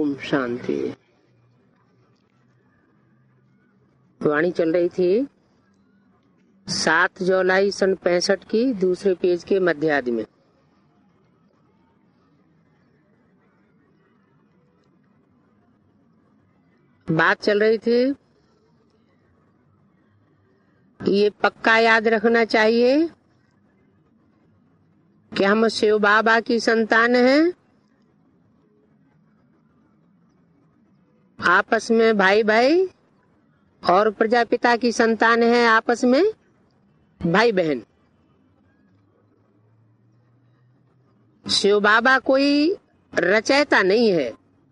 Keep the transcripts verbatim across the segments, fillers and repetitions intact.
ओम शांति। वाणी चल रही थी सात जुलाई सन पैंसठ की, दूसरे पेज के मध्यार्ध में। बात चल रही थी ये पक्का याद रखना चाहिए कि हम शिव बाबा की संतान हैं, आपस में भाई भाई, और प्रजापिता की संतान है आपस में भाई बहन। शिव बाबा कोई रचयिता नहीं है,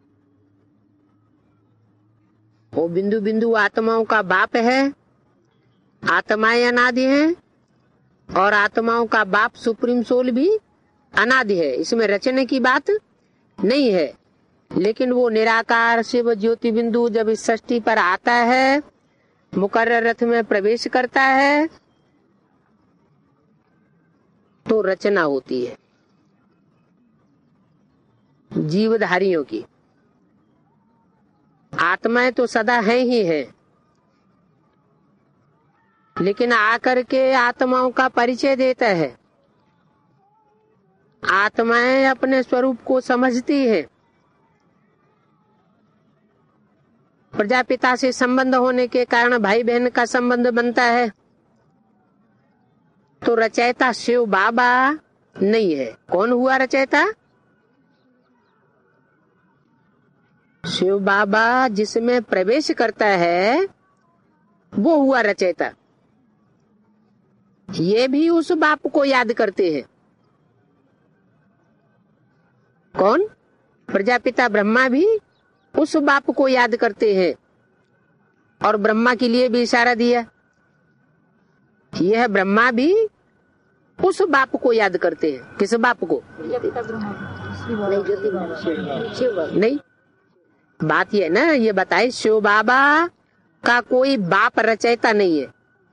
वो बिंदु बिंदु आत्माओं का बाप है। आत्माएं अनादि हैं और आत्माओं का बाप सुप्रीम सोल भी अनादि है, इसमें रचने की बात नहीं है। लेकिन वो निराकार शिव ज्योति बिंदु जब इस सृष्टि पर आता है, मुकर्रर रथ में प्रवेश करता है, तो रचना होती है जीवधारियों की। आत्माएं तो सदा है ही है, लेकिन आकर के आत्माओं का परिचय देता है। आत्माएं अपने स्वरूप को समझती है। प्रजापिता से संबंध होने के कारण भाई बहन का संबंध बनता है। तो रचयिता शिव बाबा नहीं है। कौन हुआ रचयिता? शिव बाबा जिसमें प्रवेश करता है वो हुआ रचयिता। ये भी उस बाप को याद करते हैं। कौन? प्रजापिता ब्रह्मा भी उस बाप को याद करते हैं, और ब्रह्मा के लिए भी इशारा दिया। यह ब्रह्मा भी उस बाप को याद करते हैं। किस बाप को? नहीं, बात यह ना, ये बताए शिव बाबा का कोई बाप रचयिता नहीं है,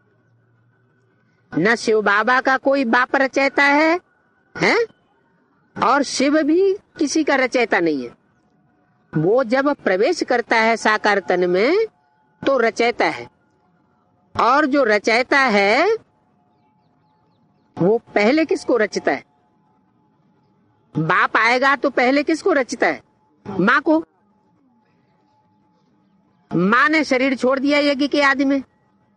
न शिव बाबा का कोई बाप रचयिता है, हैं? और शिव भी किसी का रचयिता नहीं है। वो जब प्रवेश करता है साकार तन में तो रचयिता है, और जो रचयिता है वो पहले किसको रचता है? बाप आएगा तो पहले किसको रचता है? माँ को। माँ ने शरीर छोड़ दिया यज्ञ के आदि में।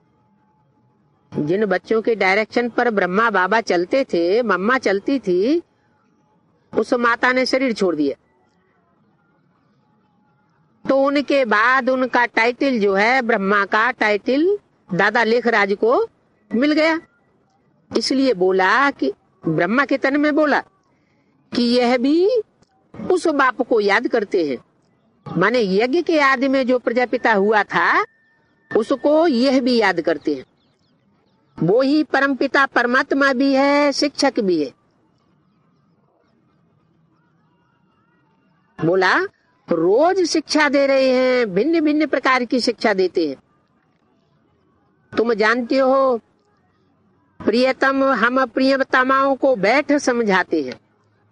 जिन बच्चों के डायरेक्शन पर ब्रह्मा बाबा चलते थे, मम्मा चलती थी, उस माता ने शरीर छोड़ दिया। तो उनके बाद उनका टाइटल जो है, ब्रह्मा का टाइटल दादा लेखराज को मिल गया। इसलिए बोला कि ब्रह्मा के तन में बोला कि यह भी उस बाप को याद करते हैं। माने यज्ञ के आदि में जो प्रजापिता हुआ था उसको यह भी याद करते हैं। वो ही परमपिता परमात्मा भी है, शिक्षक भी है। बोला रोज शिक्षा दे रहे हैं, भिन्न भिन्न प्रकार की शिक्षा देते हैं। तुम जानते हो प्रियतम हम प्रियतमाओं को बैठ समझाते हैं।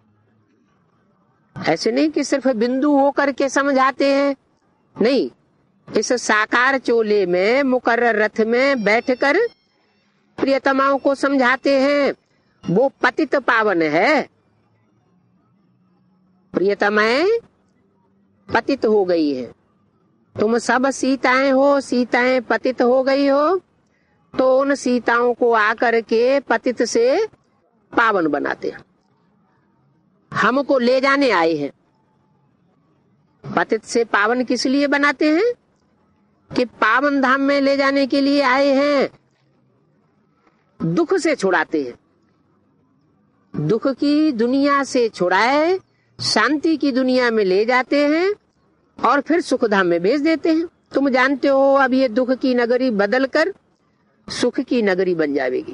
ऐसे नहीं कि सिर्फ बिंदु होकर के समझाते हैं, नहीं, इस साकार चोले में मुकर्रर रथ में बैठकर प्रियतमाओं को समझाते हैं। वो पतित पावन है। प्रियतमाएं पतित हो गई है। तुम सब सीताएं हो, सीताएं पतित हो गई हो, तो उन सीताओं को आकर के पतित से पावन बनाते हैं। हमको ले जाने आए हैं। पतित से पावन किस लिए बनाते हैं? कि पावन धाम में ले जाने के लिए आए हैं। दुख से छुड़ाते हैं। दुख की दुनिया से छुड़ाए शांति की दुनिया में ले जाते हैं और फिर सुख धाम में भेज देते हैं। तुम जानते हो अब ये दुख की नगरी बदलकर सुख की नगरी बन जाएगी।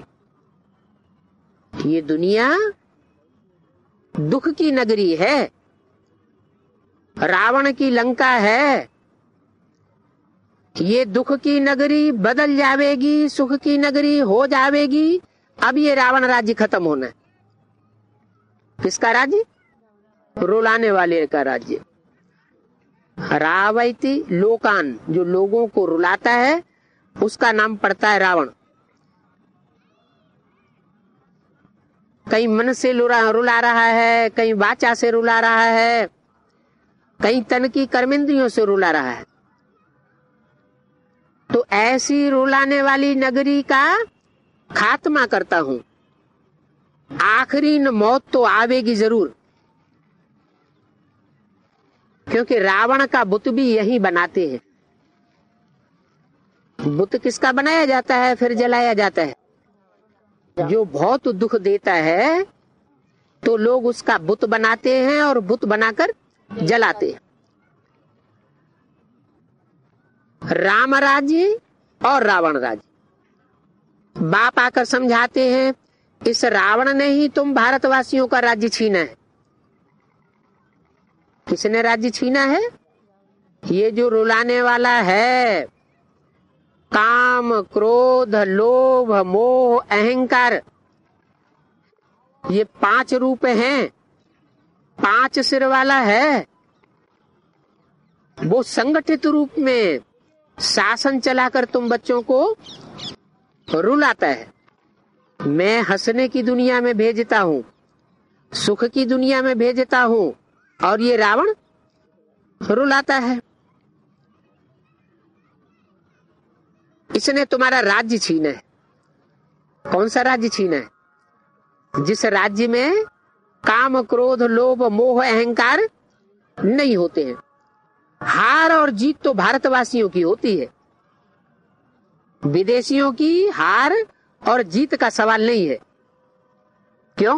ये दुनिया दुख की नगरी है, रावण की लंका है। ये दुख की नगरी बदल जाएगी, सुख की नगरी हो जाएगी। अब ये रावण राज्य खत्म होना है। किसका राज्य? रुलाने वाले का राज्य। रावयति लोकान, जो लोगों को रुलाता है उसका नाम पड़ता है रावण। कहीं मन से रुला रहा है, कहीं वाचा से रुला रहा है, कहीं तन की कर्मेंद्रियों से रुला रहा है। तो ऐसी रुलाने वाली नगरी का खात्मा करता हूं। आखिरी न मौत तो आवेगी जरूर, क्योंकि रावण का बुत भी यही बनाते हैं। बुत किसका बनाया जाता है, फिर जलाया जाता है। जो बहुत दुख देता है तो लोग उसका बुत बनाते हैं और बुत बनाकर जलाते हैं। राम राज्य और रावण राज्य। बाप आकर समझाते हैं, इस रावण ने ही तुम भारतवासियों का राज्य छीना है। किसने राज्य छीना है? ये जो रुलाने वाला है। काम, क्रोध, लोभ, मोह, अहंकार, ये पांच रूप हैं, पांच सिर वाला है। वो संगठित रूप में शासन चलाकर तुम बच्चों को रुलाता है। मैं हंसने की दुनिया में भेजता हूं, सुख की दुनिया में भेजता हूं, और ये रावण रुलाता है। इसने तुम्हारा राज्य छीना है। कौन सा राज्य छीना है? जिस राज्य में काम, क्रोध, लोभ, मोह, अहंकार नहीं होते हैं। हार और जीत तो भारतवासियों की होती है, विदेशियों की हार और जीत का सवाल नहीं है। क्यों?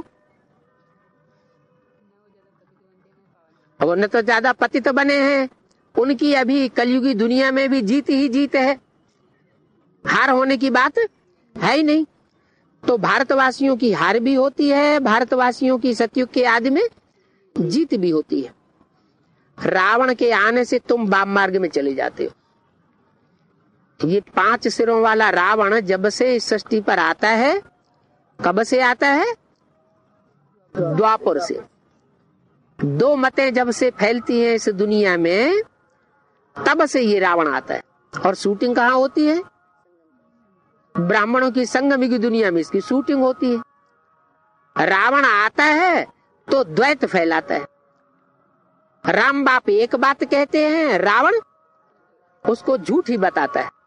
वो न तो ज्यादा पतित बने हैं, उनकी अभी कलयुगी दुनिया में भी जीत ही जीत है, हार होने की बात है ही नहीं। तो भारतवासियों की हार भी होती है, भारतवासियों की सतयुग के आदि में जीत भी होती है। रावण के आने से तुम वाम मार्ग में चले जाते हो। ये पांच सिरों वाला रावण जब से इस सृष्टि पर आता है, कब से आता है? द्वापर से। दो मतें जब से फैलती हैं इस दुनिया में, तब से ये रावण आता है। और शूटिंग कहाँ होती है? ब्राह्मणों की संगम की दुनिया में इसकी शूटिंग होती है। रावण आता है तो द्वैत फैलाता है। राम बाप एक बात कहते हैं, रावण उसको झूठ ही बताता है।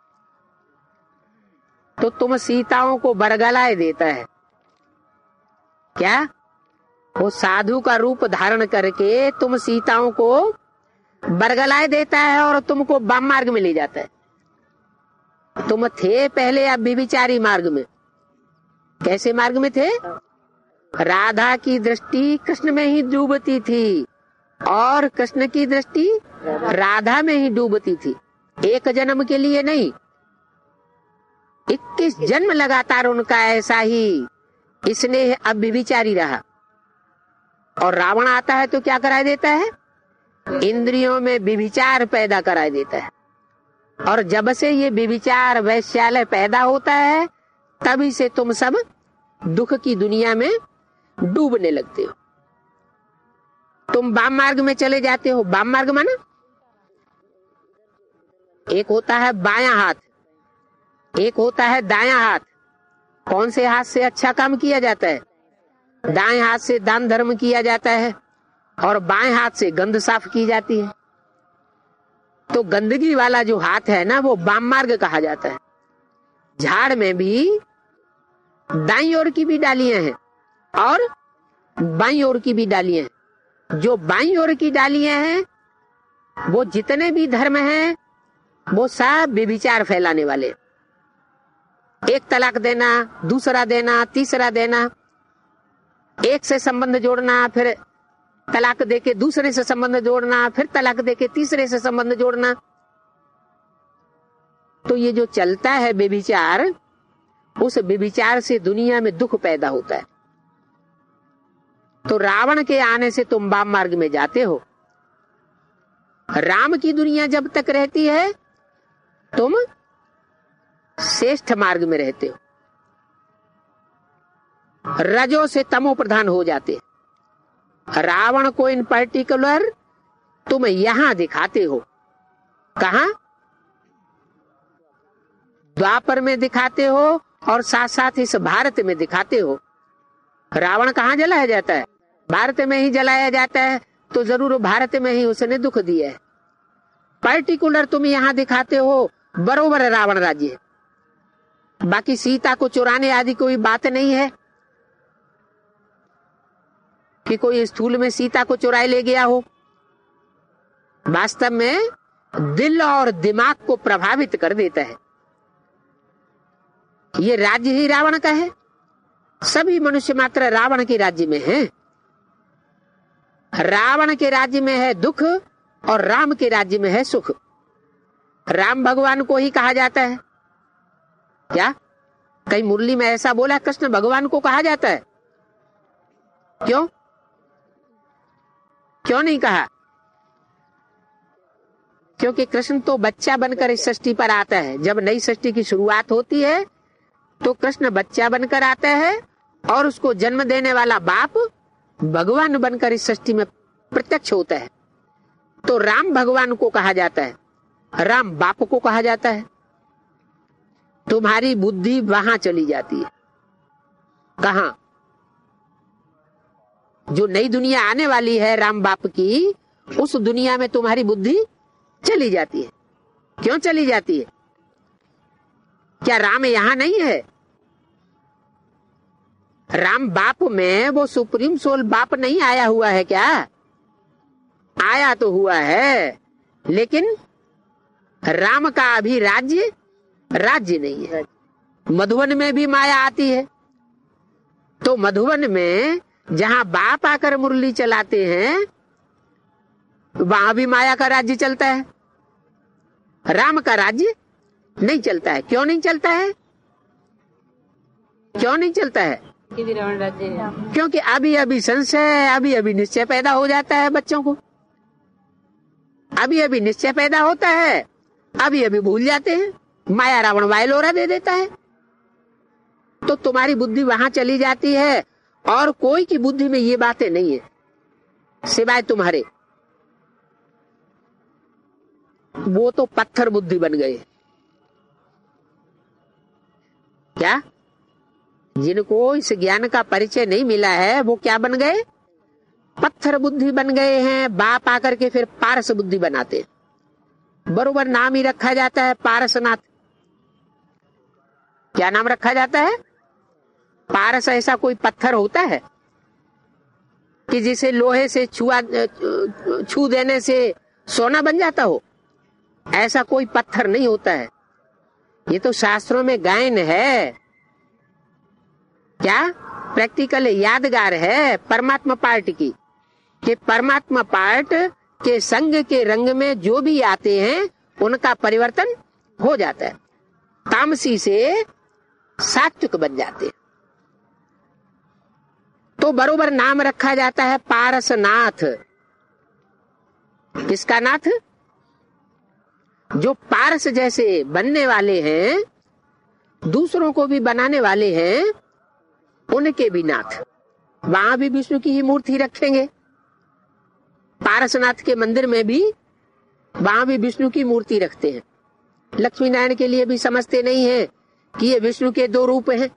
तो तुम सीताओं को बरगलाए देता है। क्या? वो साधु का रूप धारण करके तुम सीताओं को बरगलाए देता है और तुमको वाम मार्ग में ले जाता है। तुम थे पहले अब व्यभिचारी मार्ग में। कैसे मार्ग में थे? राधा की दृष्टि कृष्ण में ही डूबती थी और कृष्ण की दृष्टि राधा में ही डूबती थी। एक जन्म के लिए नहीं, इक्कीस जन्म लगातार उनका ऐसा ही इसने अब व्यभिचारी रहा। और रावण आता है तो क्या कराई देता है? इंद्रियों में व्यभिचार पैदा कराई देता है। और जब से ये व्यभिचार वैश्यालय पैदा होता है, तभी से तुम सब दुख की दुनिया में डूबने लगते हो। तुम वाम मार्ग में चले जाते हो। वाम मार्ग माना एक होता है बायां हाथ, एक होता है दायां हाथ। कौन से हाथ से अच्छा काम किया जाता है? दाएं हाथ से दान धर्म किया जाता है और बाएं हाथ से गंद साफ की जाती है। तो गंदगी वाला जो हाथ है ना, वो वाम मार्ग कहा जाता है। झाड़ में भी दाईं ओर की भी डालियां हैं और बाईं ओर की भी डालियां हैं। जो बाईं ओर की डालियां हैं, वो जितने भी धर्म हैं, वो सब व्यभिचार फैलाने वाले। एक तलाक देना, दूसरा देना, तीसरा देना, एक से संबंध जोड़ना, फिर तलाक देके दूसरे से संबंध जोड़ना, फिर तलाक देके तीसरे से संबंध जोड़ना। तो ये जो चलता है व्यभिचार, उस व्यभिचार से दुनिया में दुख पैदा होता है। तो रावण के आने से तुम वाम मार्ग में जाते हो। राम की दुनिया जब तक रहती है, तुम श्रेष्ठ मार्ग में रहते हो। रजो से तमो प्रधान हो जाते। रावण को इन पर्टिकुलर तुम यहां दिखाते हो। कहां? द्वापर में दिखाते हो और साथ साथ इस भारत में दिखाते हो। रावण कहां जलाया जाता है? भारत में ही जलाया जाता है, तो जरूर भारत में ही उसने दुख दिया है। पर्टिकुलर तुम यहां दिखाते हो, बरोबर रावण राज्य है। बाकी सीता को चुराने आदि कोई बात नहीं है कि कोई स्थूल में सीता को चुराए ले गया हो। वास्तव में दिल और दिमाग को प्रभावित कर देता है। ये राज्य ही रावण का है। सभी मनुष्य मात्र रावण के राज्य में हैं। रावण के राज्य में है दुख और राम के राज्य में है सुख। राम भगवान को ही कहा जाता है। क्या कहीं मुरली में ऐसा बोला कृष्ण भगवान को कहा जाता है? क्यों क्यों नहीं कहा? क्योंकि कृष्ण तो बच्चा बनकर इस सृष्टि पर आता है। जब नई सृष्टि की शुरुआत होती है तो कृष्ण बच्चा बनकर आता है और उसको जन्म देने वाला बाप भगवान बनकर इस सृष्टि में प्रत्यक्ष होता है। तो राम भगवान को कहा जाता है, राम बाप को कहा जाता है। तुम्हारी बुद्धि वहां चली जाती है। कहां? जो नई दुनिया आने वाली है राम बाप की, उस दुनिया में तुम्हारी बुद्धि चली जाती है। क्यों चली जाती है? क्या राम यहां नहीं है? राम बाप में वो सुप्रीम सोल बाप नहीं आया हुआ है क्या? आया तो हुआ है, लेकिन राम का अभी राज्य राज्य नहीं है। मधुवन में भी माया आती है, तो मधुवन में जहां बाप आकर मुरली चलाते हैं वहां भी माया का राज्य चलता है। राम का राज्य नहीं चलता है। क्यों नहीं चलता है? क्यों नहीं चलता है? क्योंकि अभी अभी संशय, अभी अभी निश्चय पैदा हो जाता है बच्चों को। अभी अभी निश्चय पैदा होता है, अभी अभी भूल जाते हैं। माया रावण वायलोरा दे देता है, तो तुम्हारी बुद्धि वहां चली जाती है। और कोई की बुद्धि में ये बातें नहीं है सिवाय तुम्हारे। वो तो पत्थर बुद्धि बन गए। क्या? जिनको इस ज्ञान का परिचय नहीं मिला है वो क्या बन गए? पत्थर बुद्धि बन गए हैं। बाप आकर के फिर पारस बुद्धि बनाते। बरोबर नाम ही रखा जाता है पारसनाथ। क्या नाम रखा जाता है? पारस। ऐसा कोई पत्थर होता है कि जिसे लोहे से छुआ छू देने से सोना बन जाता हो? ऐसा कोई पत्थर नहीं होता है। ये तो शास्त्रों में गायन है। क्या? प्रैक्टिकल यादगार है परमात्मा पार्ट की, कि परमात्मा पार्ट के संग के रंग में जो भी आते हैं उनका परिवर्तन हो जाता है। तामसी से सात्विक बन जाते हैं। तो बरोबर नाम रखा जाता है पारसनाथ। किसका नाथ? जो पारस जैसे बनने वाले हैं, दूसरों को भी बनाने वाले हैं, उनके भी नाथ। वहां भी विष्णु की ही मूर्ति रखेंगे। पारसनाथ के मंदिर में भी वहां भी विष्णु की मूर्ति रखते हैं। लक्ष्मी नारायण के लिए भी समझते नहीं है कि ये विष्णु के दो रूप हैं।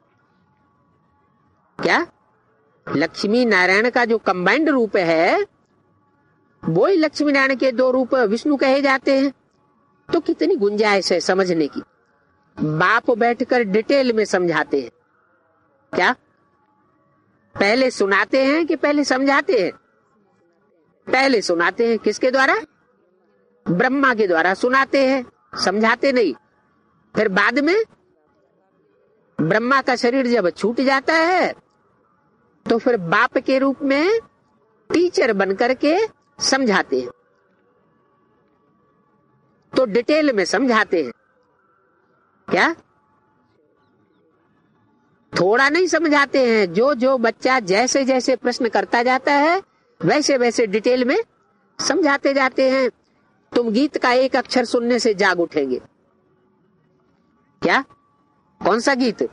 क्या? लक्ष्मी नारायण का जो कंबाइंड रूप है वो ही लक्ष्मी नारायण के दो रूप विष्णु कहे जाते हैं। तो कितनी गुंजाइश है समझने की। बाप बैठकर डिटेल में समझाते हैं। क्या? पहले सुनाते हैं कि पहले समझाते हैं? पहले सुनाते हैं। किसके द्वारा? ब्रह्मा के द्वारा सुनाते हैं, समझाते नहीं। फिर बाद में ब्रह्मा का शरीर जब छूट जाता है तो फिर बाप के रूप में टीचर बनकर के समझाते हैं। तो डिटेल में समझाते हैं। क्या? थोड़ा नहीं समझाते हैं। जो जो बच्चा जैसे जैसे प्रश्न करता जाता है वैसे वैसे डिटेल में समझाते जाते हैं। तुम गीत का एक अक्षर सुनने से जाग उठेंगे। क्या? कौन सा गीत?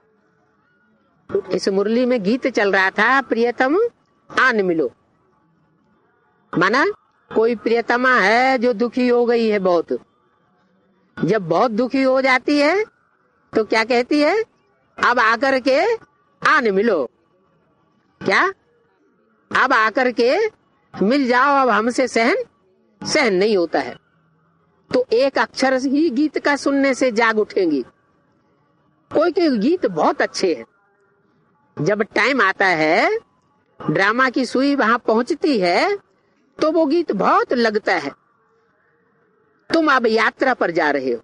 इस मुरली में गीत चल रहा था, प्रियतम आन मिलो। माना कोई प्रियतमा है जो दुखी हो गई है बहुत, जब बहुत दुखी हो जाती है तो क्या कहती है, अब आकर के आने मिलो, क्या अब आकर के मिल जाओ, अब हमसे सहन सहन नहीं होता है। तो एक अक्षर ही गीत का सुनने से जाग उठेंगी। कोई के गीत बहुत अच्छे हैं, जब टाइम आता है, ड्रामा की सुई वहां पहुंचती है तो वो गीत बहुत लगता है। तुम अब यात्रा पर जा रहे हो,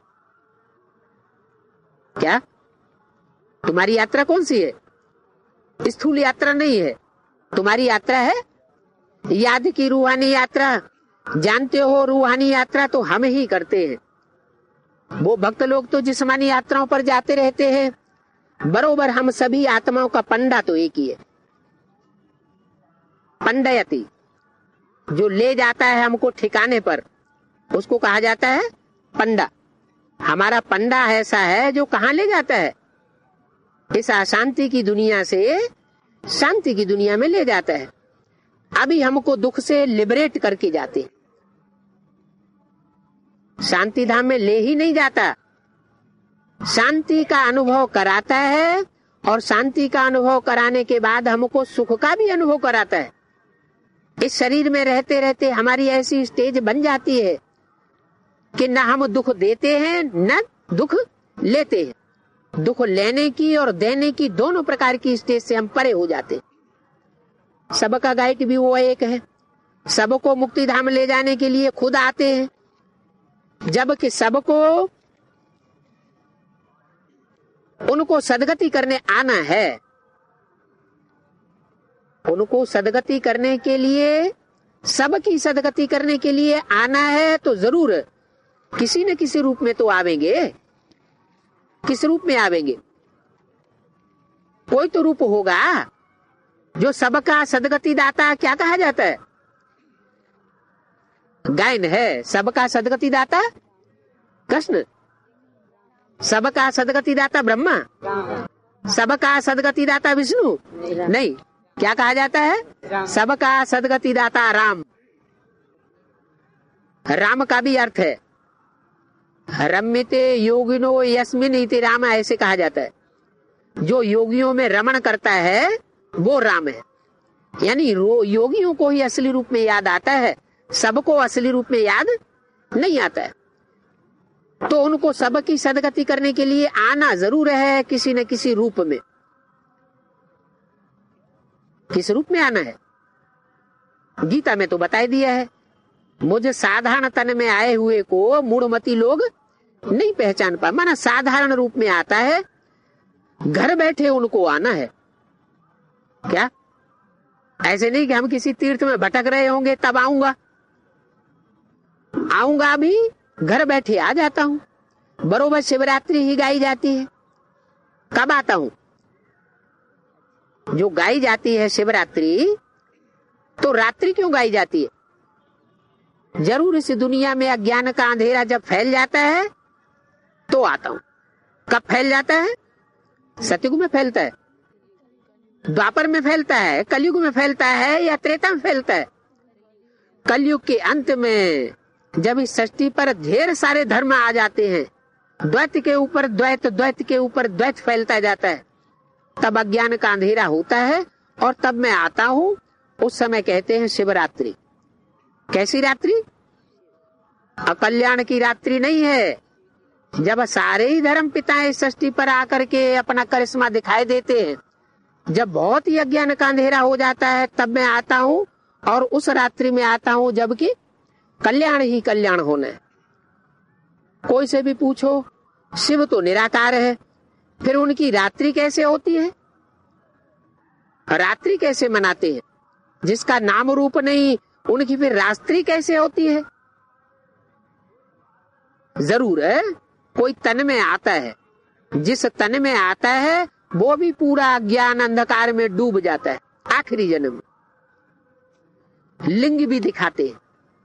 क्या तुम्हारी यात्रा कौन सी है? स्थूल यात्रा नहीं है, तुम्हारी यात्रा है याद की रूहानी यात्रा। जानते हो रूहानी यात्रा तो हम ही करते हैं, वो भक्त लोग तो जिस्मानी यात्राओं पर जाते रहते हैं। बरोबर हम सभी आत्माओं का पंडा तो एक ही है, पंडयति, जो ले जाता है हमको ठिकाने पर, उसको कहा जाता है पंडा। हमारा पंडा ऐसा है जो कहां ले जाता है, इस अशांति की दुनिया से शांति की दुनिया में ले जाता है। अभी हमको दुख से लिबरेट करके जाते हैं, शांति धाम में ले ही नहीं जाता, शांति का अनुभव कराता है, और शांति का अनुभव कराने के बाद हमको सुख का भी अनुभव कराता है। इस शरीर में रहते रहते हमारी ऐसी स्टेज बन जाती है कि न हम दुख देते हैं न दुख लेते हैं। दुख लेने की और देने की दोनों प्रकार की स्टेज से हम परे हो जाते हैं। सबका गाइड भी वो एक है, सबको मुक्ति धाम ले जाने के लिए खुद आते हैं, जबकि सबको उनको सदगति करने आना है। उनको सदगति करने के लिए, सबकी सदगति करने के लिए आना है, तो जरूर किसी न किसी रूप में तो आवेंगे। किस रूप में आवेंगे? कोई तो रूप होगा जो सबका सदगति दाता क्या कहा जाता है? गायन है सबका सदगति दाता कृष्ण, सबका सदगति दाता ब्रह्मा, सबका सदगति दाता विष्णु नहीं, क्या कहा जाता है? सबका सदगति दाता राम। राम का भी अर्थ है रम्यते योगिनो यस्मिन इति राम, ऐसे कहा जाता है। जो योगियों में रमण करता है वो राम है, यानी योगियों को ही असली रूप में याद आता है, सबको असली रूप में याद नहीं आता है। तो उनको सबकी सदगति करने के लिए आना जरूर है किसी न किसी रूप में। किस रूप में आना है? गीता में तो बता दिया है, मुझ साधारण तन में आए हुए को मूढ़मती लोग नहीं पहचान पा। माना साधारण रूप में आता है, घर बैठे उनको आना है। क्या ऐसे नहीं कि हम किसी तीर्थ में भटक रहे होंगे तब आऊंगा, आऊंगा भी घर बैठे आ जाता हूं। बरोबर शिवरात्रि ही गाई जाती है, कब आता हूं? जो गाई जाती है शिवरात्रि, तो रात्रि क्यों गाई जाती है? जरूर इस दुनिया में अज्ञान का अंधेरा जब फैल जाता है तो आता हूं। कब फैल जाता है? सतयुग में फैलता है, द्वापर में फैलता है, कलयुग में फैलता है, या त्रेता में फैलता है? कलयुग के अंत में जब इस सृष्टि पर ढेर सारे धर्म आ जाते हैं, द्वैत के ऊपर द्वैत, द्वैत के ऊपर द्वैत फैलता जाता है, तब अज्ञान का अंधेरा होता है और तब मैं आता हूं। उस समय कहते हैं शिवरात्रि। कैसी रात्रि? अकल्याण की रात्रि नहीं है। जब सारे ही धर्म पिता इस सृष्टि पर आकर के अपना करिश्मा दिखाई देते हैं, जब बहुत ही अज्ञान का अंधेरा हो जाता है, तब मैं आता हूं, और उस रात्रि में आता हूं जबकि कल्याण ही कल्याण होना है। कोई से भी पूछो, शिव तो निराकार है, फिर उनकी रात्रि कैसे होती है? रात्रि कैसे मनाते हैं? जिसका नाम रूप नहीं, उनकी फिर रात्रि कैसे होती है? जरूर है कोई तन में आता है, जिस तन में आता है वो भी पूरा अज्ञान अंधकार में डूब जाता है। आखिरी जन्म लिंग भी दिखाते हैं।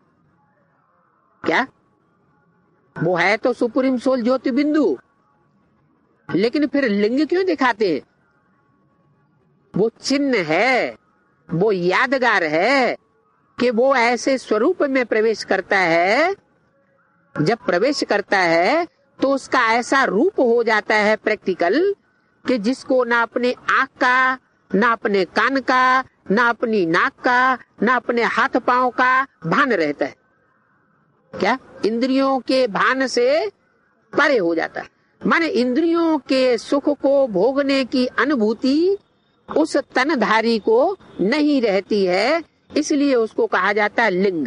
क्या वो है तो सुप्रीम सोल ज्योति बिंदु, लेकिन फिर लिंग क्यों दिखाते हैं? वो चिन्ह है, वो यादगार है, कि वो ऐसे स्वरूप में प्रवेश करता है, जब प्रवेश करता है तो उसका ऐसा रूप हो जाता है प्रैक्टिकल कि जिसको ना अपने आंख का, ना अपने कान का, ना अपनी नाक का, ना अपने हाथ पांव का भान रहता है। क्या? इंद्रियों के भान से परे हो जाता है। माने इंद्रियों के सुख को भोगने की अनुभूति उस तनधारी को नहीं रहती है, इसलिए उसको कहा जाता है लिंग।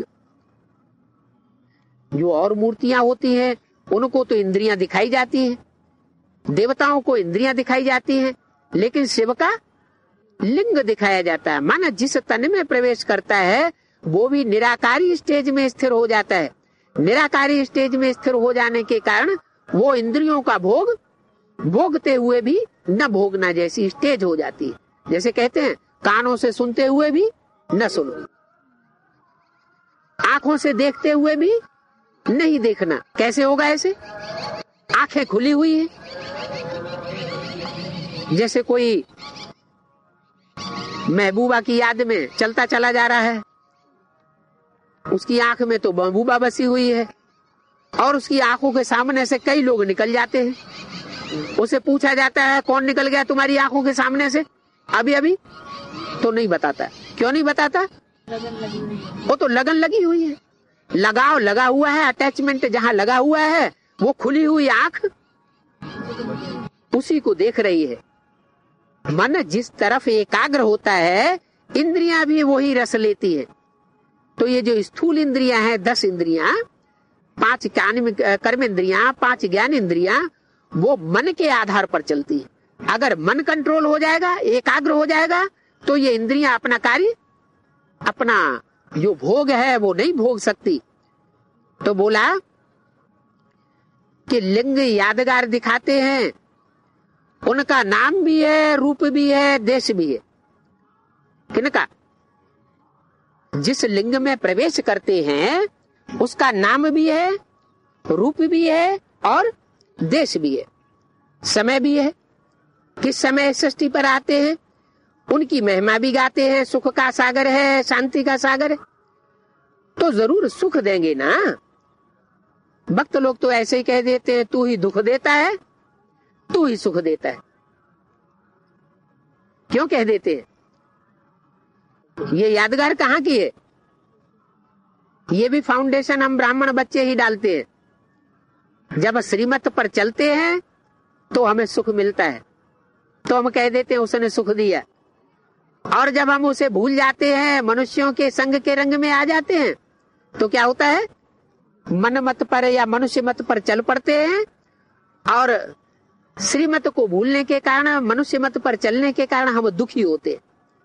जो और मूर्तियां होती हैं उनको तो इंद्रियां दिखाई जाती हैं, देवताओं को इंद्रियां दिखाई जाती हैं, लेकिन शिव का लिंग दिखाया जाता है। माना जिस तन में प्रवेश करता है वो भी निराकारी स्टेज में स्थिर हो जाता है। निराकारी स्टेज में स्थिर हो जाने के कारण वो इंद्रियों का भोग भोगते हुए भी न भोगना जैसी स्टेज हो जाती है। जैसे कहते हैं कानों से सुनते हुए भी न सुनना, आंखों से देखते हुए भी नहीं देखना। कैसे होगा ऐसे? आंखें खुली हुई है, जैसे कोई महबूबा की याद में चलता चला जा रहा है, उसकी आंख में तो महबूबा बसी हुई है और उसकी आंखों के सामने से कई लोग निकल जाते हैं। उसे पूछा जाता है कौन निकल गया तुम्हारी आंखों के सामने से अभी अभी, तो नहीं बताता। क्यों नहीं बताता? वो तो लगन लगी हुई है, लगाव लगा हुआ है, अटैचमेंट जहां लगा हुआ है वो खुली हुई आंख उसी को देख रही है। मन जिस तरफ एकाग्र होता है इंद्रियां भी वही रस लेती है। तो ये जो स्थूल इंद्रियां हैं, दस इंद्रियां, पांच कर्म इंद्रियां, पांच ज्ञान इंद्रियां, वो मन के आधार पर चलती है। अगर मन कंट्रोल हो जाएगा, एकाग्र हो जाएगा, तो ये इंद्रियां अपना कार्य, अपना जो भोग है वो नहीं भोग सकती। तो बोला कि लिंग यादगार दिखाते हैं, उनका नाम भी है, रूप भी है, देश भी है। किनका? जिस लिंग में प्रवेश करते हैं उसका नाम भी है, रूप भी है और देश भी है, समय भी है। किस समय सृष्टि पर आते हैं, उनकी महिमा भी गाते हैं। सुख का सागर है, शांति का सागर है, तो जरूर सुख देंगे ना। भक्त लोग तो ऐसे ही कह देते हैं तू ही दुख देता है, तू ही सुख देता है। क्यों कह देते हैं? ये यादगार कहाँ की है? ये भी फाउंडेशन हम ब्राह्मण बच्चे ही डालते हैं। जब श्रीमत पर चलते हैं तो हमें सुख मिलता है, तो हम कह देते हैं उसने सुख दिया। और जब हम उसे भूल जाते हैं, मनुष्यों के संग के रंग में आ जाते हैं, तो क्या होता है? मन मत पर या मनुष्य मत पर चल पड़ते हैं और श्रीमत को भूलने के कारण, मनुष्य मत पर चलने के कारण हम दुखी होते।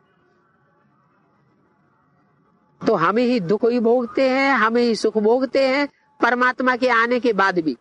तो हम ही दुख ही भोगते हैं, हम ही सुख भोगते हैं परमात्मा के आने के बाद भी।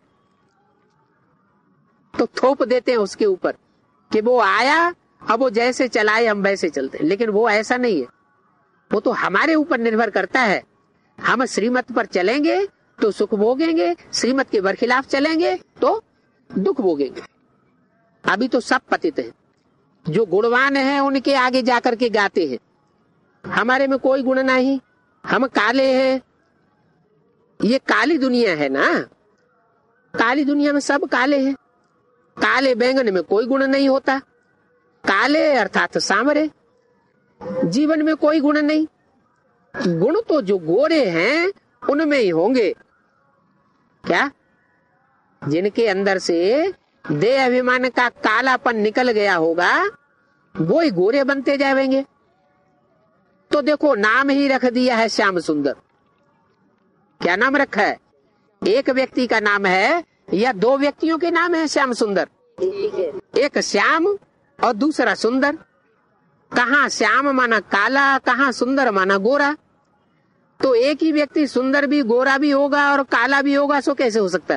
तो थोप देते हैं उसके ऊपर कि वो आया, अब वो जैसे चलाए हम वैसे चलते हैं। लेकिन वो ऐसा नहीं है, वो तो हमारे ऊपर निर्भर करता है। हम श्रीमत पर चलेंगे तो सुख भोगेंगे, श्रीमत के बरखिलाफ चलेंगे तो दुख भोगेंगे। अभी तो सब पतित हैं, जो गुणवान हैं उनके आगे जाकर के गाते हैं हमारे में कोई गुण नहीं, हम काले हैं। ये काली दुनिया है ना, काली दुनिया में सब काले हैं। काले बैंगन में कोई गुण नहीं होता, काले अर्थात सांवरे, जीवन में कोई गुण नहीं। गुण तो जो गोरे हैं उनमें ही होंगे। क्या? जिनके अंदर से देह अभिमान का कालापन निकल गया होगा वो ही गोरे बनते जाएंगे। तो देखो नाम ही रख दिया है श्याम सुंदर। क्या नाम रखा है? एक व्यक्ति का नाम है या दो व्यक्तियों के नाम है श्याम सुंदर? एक श्याम और दूसरा सुंदर। कहाँ श्याम माना काला, कहाँ सुंदर माना गोरा। तो एक ही व्यक्ति सुंदर भी, गोरा भी होगा और काला भी होगा, सो कैसे हो सकता है?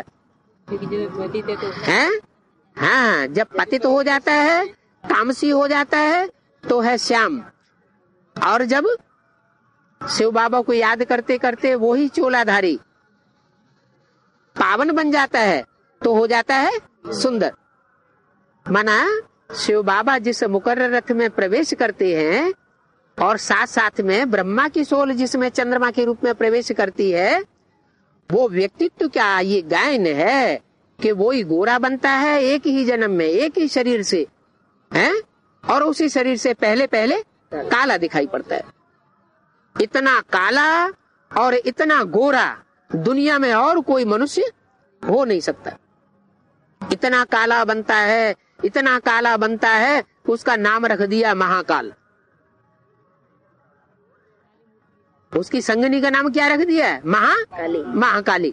हैं? हाँ, जब पतित तो हो जाता है, तामसी हो जाता है तो है श्याम। और जब शिव बाबा को याद करते करते वो ही चोलाधारी पावन बन जाता है तो हो जाता है सुंदर। माना शिव बाबा जिस मुकर्रर रथ में प्रवेश करते हैं और साथ साथ में ब्रह्मा की सोल जिसमें चंद्रमा के रूप में प्रवेश करती है, वो व्यक्तित्व क्या ये गायन है कि वो ही गोरा बनता है एक ही जन्म में, एक ही शरीर से है, और उसी शरीर से पहले पहले काला दिखाई पड़ता है। इतना काला और इतना गोरा दुनिया में और कोई मनुष्य हो नहीं सकता। इतना काला बनता है, इतना काला बनता है, उसका नाम रख दिया महाकाल। उसकी संगनी का नाम क्या रख दिया है? महाकाली। महाकाली।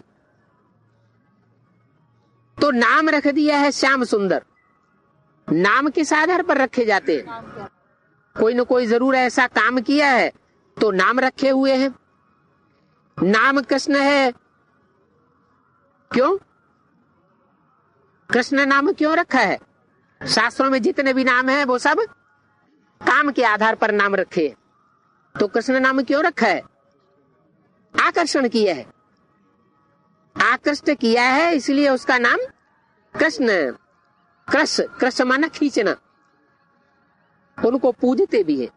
तो नाम रख दिया है श्याम सुंदर। नाम किस आधार पर रखे जाते हैं? कोई न कोई जरूर ऐसा काम किया है तो नाम रखे हुए हैं। नाम कृष्ण है, क्यों? कृष्ण नाम क्यों रखा है? शास्त्रों में जितने भी नाम हैं वो सब काम के आधार पर नाम रखे। तो कृष्ण नाम क्यों रखा है? आकर्षण किया है, आकृष्ट किया है, इसलिए उसका नाम कृष्ण। कृष्ण कृष्ण माना खींचना। उनको पूजते भी है।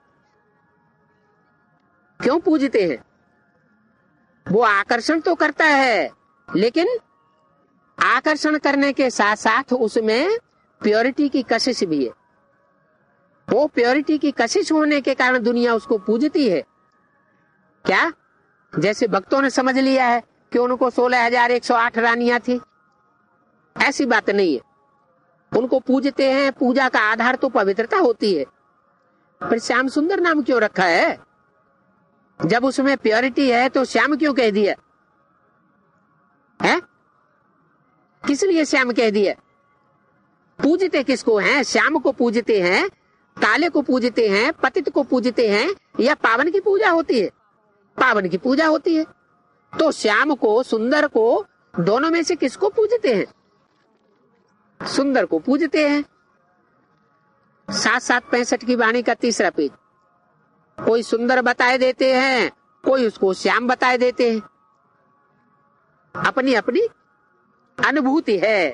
क्यों पूजते हैं? वो आकर्षण तो करता है, लेकिन आकर्षण करने के साथ साथ उसमें प्योरिटी की कशिश भी है। वो प्योरिटी की कशिश होने के कारण दुनिया उसको पूजती है। क्या? जैसे भक्तों ने समझ लिया है कि उनको सोलह हजार एक सौ आठ रानियां थी, ऐसी बात नहीं है। उनको पूजते हैं, पूजा का आधार तो पवित्रता होती है। पर श्याम सुंदर नाम क्यों रखा है? जब उसमें प्योरिटी है तो श्याम क्यों कह दिया है? किस लिए श्याम कह दिया? पूजते किसको हैं? श्याम को पूजते हैं, काले को पूजते हैं, पतित को पूजते हैं, या पावन की पूजा होती है? पावन की पूजा होती है। तो श्याम को, सुंदर को, दोनों में से किसको पूजते हैं? सुंदर को पूजते हैं। सात सात पैंसठ की वाणी का तीसरा पेज। कोई सुंदर बताए देते हैं, कोई उसको श्याम बताए देते हैं। अपनी अपनी अनुभूति है।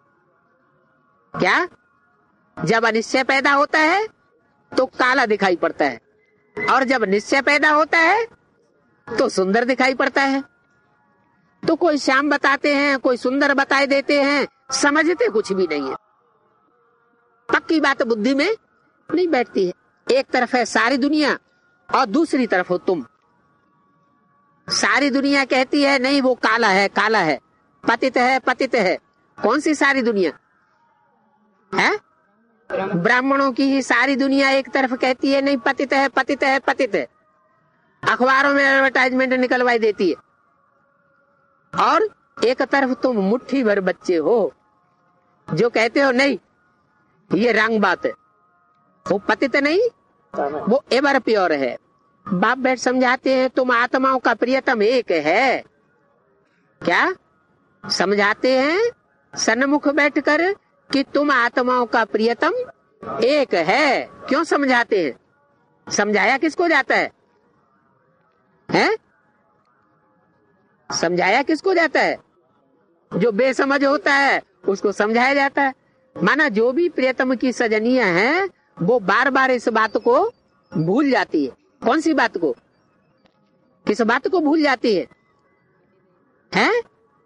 क्या? जब अनिश्चय पैदा होता है तो काला दिखाई पड़ता है, और जब निश्चय पैदा होता है तो सुंदर दिखाई पड़ता है। तो कोई श्याम बताते हैं, कोई सुंदर बताए देते हैं, समझते कुछ भी नहीं है। पक्की बात बुद्धि में नहीं बैठती है। एक तरफ है सारी दुनिया और दूसरी तरफ हो तुम। सारी दुनिया कहती है नहीं वो काला है, काला है, पतित है, पतित है। कौन सी सारी दुनिया है? ब्राह्मणों की ही सारी दुनिया एक तरफ कहती है नहीं पतित है, पतित है, पतित है। अखबारों में एडवर्टाइजमेंट निकलवाई देती है। और एक तरफ तुम मुट्ठी भर बच्चे हो जो कहते हो नहीं ये रंग बात है, वो पतित नहीं, वो एवर प्योर है। बाप बैठ समझाते हैं तुम आत्माओं का प्रियतम एक है। क्या समझाते हैं सन्मुख बैठकर कि तुम आत्माओं का प्रियतम एक है? क्यों समझाते हैं? समझाया किसको जाता है? हैं? समझाया किसको जाता है? जो बेसमझ होता है उसको समझाया जाता है। माना जो भी प्रियतम की सजनियां हैं वो बार बार इस बात को भूल जाती है। कौन सी बात को? किस बात को भूल जाती है? हैं?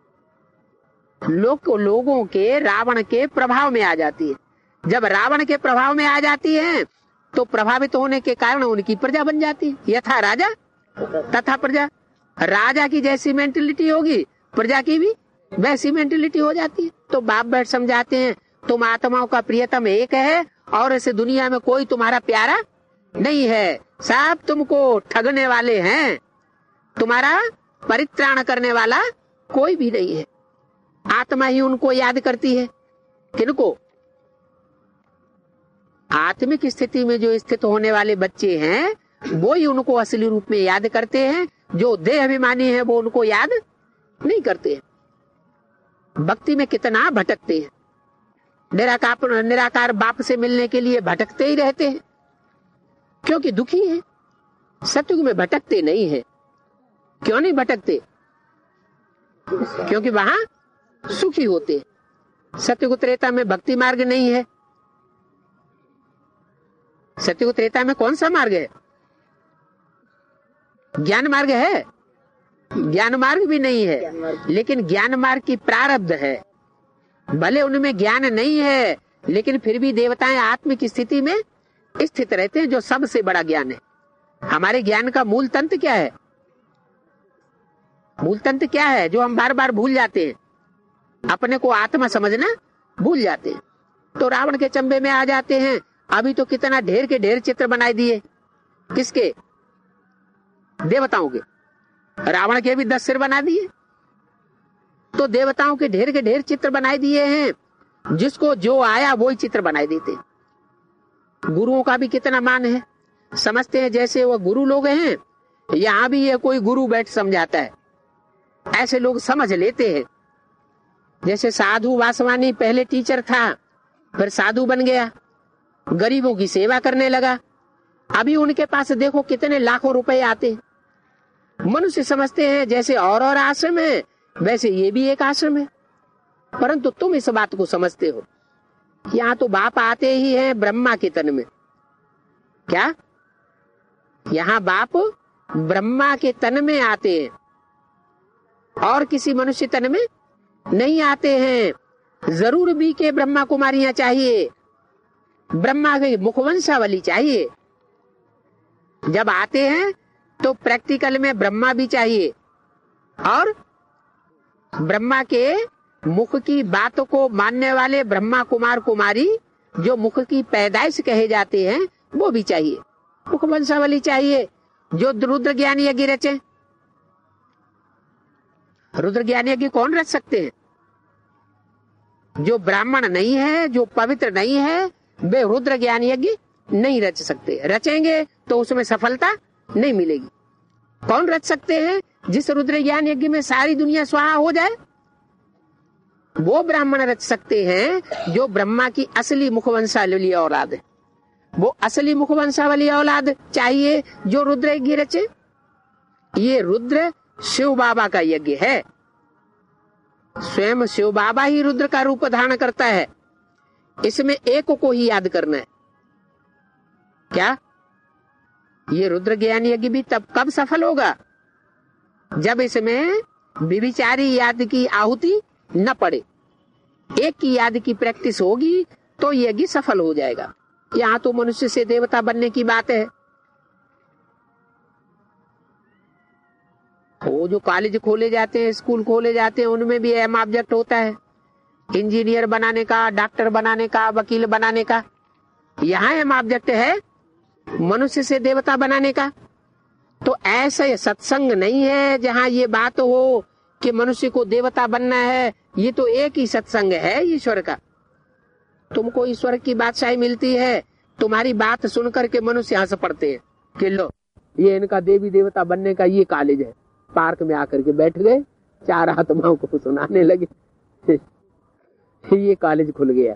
लोग लोगों के, रावण के प्रभाव में आ जाती है। जब रावण के प्रभाव में आ जाती है तो प्रभावित होने के कारण उनकी प्रजा बन जाती है। यथा राजा तथा प्रजा। राजा की जैसी मेंटेलिटी होगी प्रजा की भी वैसी मेंटेलिटी हो जाती है। तो बाप बैठ समझाते हैं तुम आत्माओं का प्रियतम एक है और इस दुनिया में कोई तुम्हारा प्यारा नहीं है। सब तुमको ठगने वाले हैं, तुम्हारा परित्राण करने वाला कोई भी नहीं है। आत्मा ही उनको याद करती है। किनको? आत्मिक स्थिति में जो स्थित होने वाले बच्चे हैं वो ही उनको असली रूप में याद करते हैं। जो देह अभिमानी है वो उनको याद नहीं करते हैं। भक्ति में कितना भटकते हैं। निराकार निराकार बाप से मिलने के लिए भटकते ही रहते हैं क्योंकि दुखी है। सतयुग में भटकते नहीं है। क्यों नहीं भटकते? क्योंकि वहां सुखी होते हैं। सतयुग त्रेता में भक्ति मार्ग नहीं है। सतयुग त्रेता में कौन सा मार्ग है? ज्ञान मार्ग है? ज्ञान मार्ग भी नहीं है, लेकिन ज्ञान मार्ग की प्रारब्ध है। भले उनमें ज्ञान नहीं है, लेकिन फिर भी देवताएं आत्म की स्थिति में स्थित रहते हैं, जो सबसे बड़ा ज्ञान है। हमारे ज्ञान का मूल तंत्र क्या है? मूल तंत्र क्या है जो हम बार बार भूल जाते हैं? अपने को आत्मा समझना भूल जाते हैं, तो रावण के चंबे में आ जाते हैं। अभी तो कितना ढेर के ढेर चित्र बनाए दिए। किसके? देवताओं के। रावण के भी दस सिर बना दिए, तो देवताओं के ढेर के ढेर चित्र बनाए दिए हैं। जिसको जो आया वही चित्र बनाए देते। गुरुओं का भी कितना मान है, समझते हैं जैसे वो गुरु लोग हैं। यहां भी ये कोई गुरु बैठ समझाता है, ऐसे लोग समझ लेते हैं। जैसे साधु वासवानी पहले टीचर था, फिर साधु बन गया, गरीबों की सेवा करने लगा। अभी उनके पास देखो कितने लाखों रुपए आते। मनुष्य समझते हैं जैसे और और आश्रम है, वैसे ये भी एक आश्रम है। परंतु तुम इस बात को समझते हो, यहाँ तो बाप आते ही हैं ब्रह्मा के तन में। क्या? यहाँ बाप ब्रह्मा के तन में आते हैं और किसी मनुष्य तन में नहीं आते हैं। जरूर भी के ब्रह्मा कुमारियां चाहिए, ब्रह्मा के मुखवंशावली चाहिए। जब आते हैं तो प्रैक्टिकल में ब्रह्मा भी चाहिए, और ब्रह्मा के मुख की बात को मानने वाले ब्रह्मा कुमार कुमारी, जो मुख की पैदाइश कहे जाते हैं, वो भी चाहिए। मुखवंशावली चाहिए। जो रुद्र ज्ञान यज्ञ रचे, रुद्र ज्ञान यज्ञ कौन रच सकते हैं? जो ब्राह्मण नहीं है, जो पवित्र नहीं है, वे रुद्र ज्ञान यज्ञ नहीं रच सकते। रचेंगे तो उसमें सफलता नहीं मिलेगी। कौन रच सकते हैं? जिस रुद्र ज्ञान यज्ञ में सारी दुनिया स्वाहा हो जाए, वो ब्राह्मण रच सकते हैं जो ब्रह्मा की असली मुखवंशावली औलाद है। वो असली मुखवंशावली औलाद चाहिए जो रुद्र यज्ञ रचे। ये रुद्र शिव बाबा का यज्ञ है। स्वयं शिव बाबा ही रुद्र का रूप धारण करता है। इसमें एक को ही याद करना है। क्या? ये रुद्र ज्ञान यज्ञ भी तब कब सफल होगा जब इसमें विविचारी याद की आहुति न पड़े। एक की याद की प्रैक्टिस होगी तो यज्ञ सफल हो जाएगा। यहाँ तो मनुष्य से देवता बनने की बात है। वो जो कॉलेज खोले जाते हैं, स्कूल खोले जाते हैं, उनमें भी एम ऑब्जेक्ट होता है इंजीनियर बनाने का, डॉक्टर बनाने का, वकील बनाने का। यहाँ एम ऑब्जेक्ट है मनुष्य से देवता बनाने का। तो ऐसे सत्संग नहीं है जहाँ ये बात हो कि मनुष्य को देवता बनना है। ये तो एक ही सत्संग है ईश्वर का। तुमको ईश्वर की बादशाही मिलती है, तुम्हारी बात सुन करके मनुष्य हंस पड़ते हैं कि लो ये इनका देवी देवता बनने का ये कॉलेज है। पार्क में आकर के बैठ गए, चार आत्माओं को सुनाने लगे, ये कॉलेज खुल गया।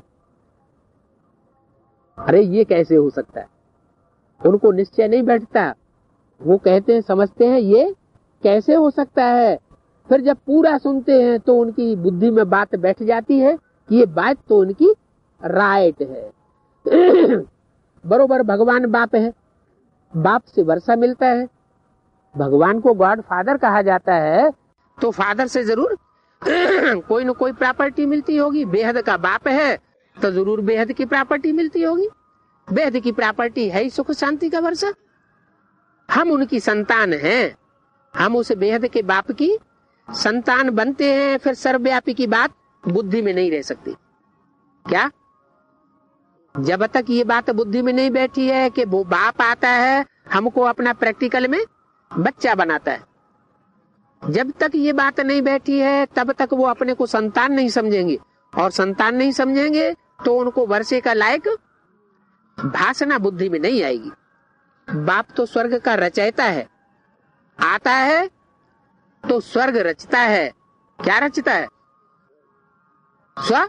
अरे ये कैसे हो सकता है? उनको निश्चय नहीं बैठता। वो कहते हैं, समझते हैं ये कैसे हो सकता है। फिर जब पूरा सुनते हैं तो उनकी बुद्धि में बात बैठ जाती है कि ये बात तो उनकी राइट है। बरोबर भगवान बाप है, बाप से वर्षा मिलता है। भगवान को गॉड फादर कहा जाता है, तो फादर से जरूर कोई न कोई प्रॉपर्टी मिलती होगी। बेहद का बाप है तो जरूर बेहद की प्रॉपर्टी मिलती होगी। बेहद की प्रॉपर्टी है ही सुख शांति का वर्षा। हम उनकी संतान हैं, हम उस बेहद के बाप की संतान बनते हैं। फिर सर्वव्यापी की बात बुद्धि में नहीं रह सकती। क्या? जब तक ये बात बुद्धि में नहीं बैठी है कि वो बाप आता है हमको अपना प्रैक्टिकल में बच्चा बनाता है, जब तक ये बात नहीं बैठी है तब तक वो अपने को संतान नहीं समझेंगे। और संतान नहीं समझेंगे तो उनको वर्षे का लायक भाषणा बुद्धि में नहीं आएगी। बाप तो स्वर्ग का रचयिता है, आता है तो स्वर्ग रचता है। क्या रचता है? स्व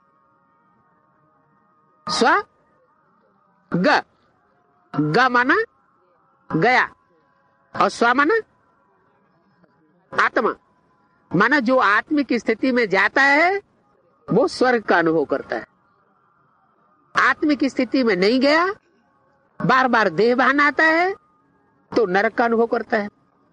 स्व ग ग माना गया और स्व माना आत्मा। माना जो आत्मिक स्थिति में जाता है वो स्वर्ग का अनुभव करता है। आत्मिक स्थिति में नहीं गया, बार बार देह भान आता है तो नरक का अनुभव करता है।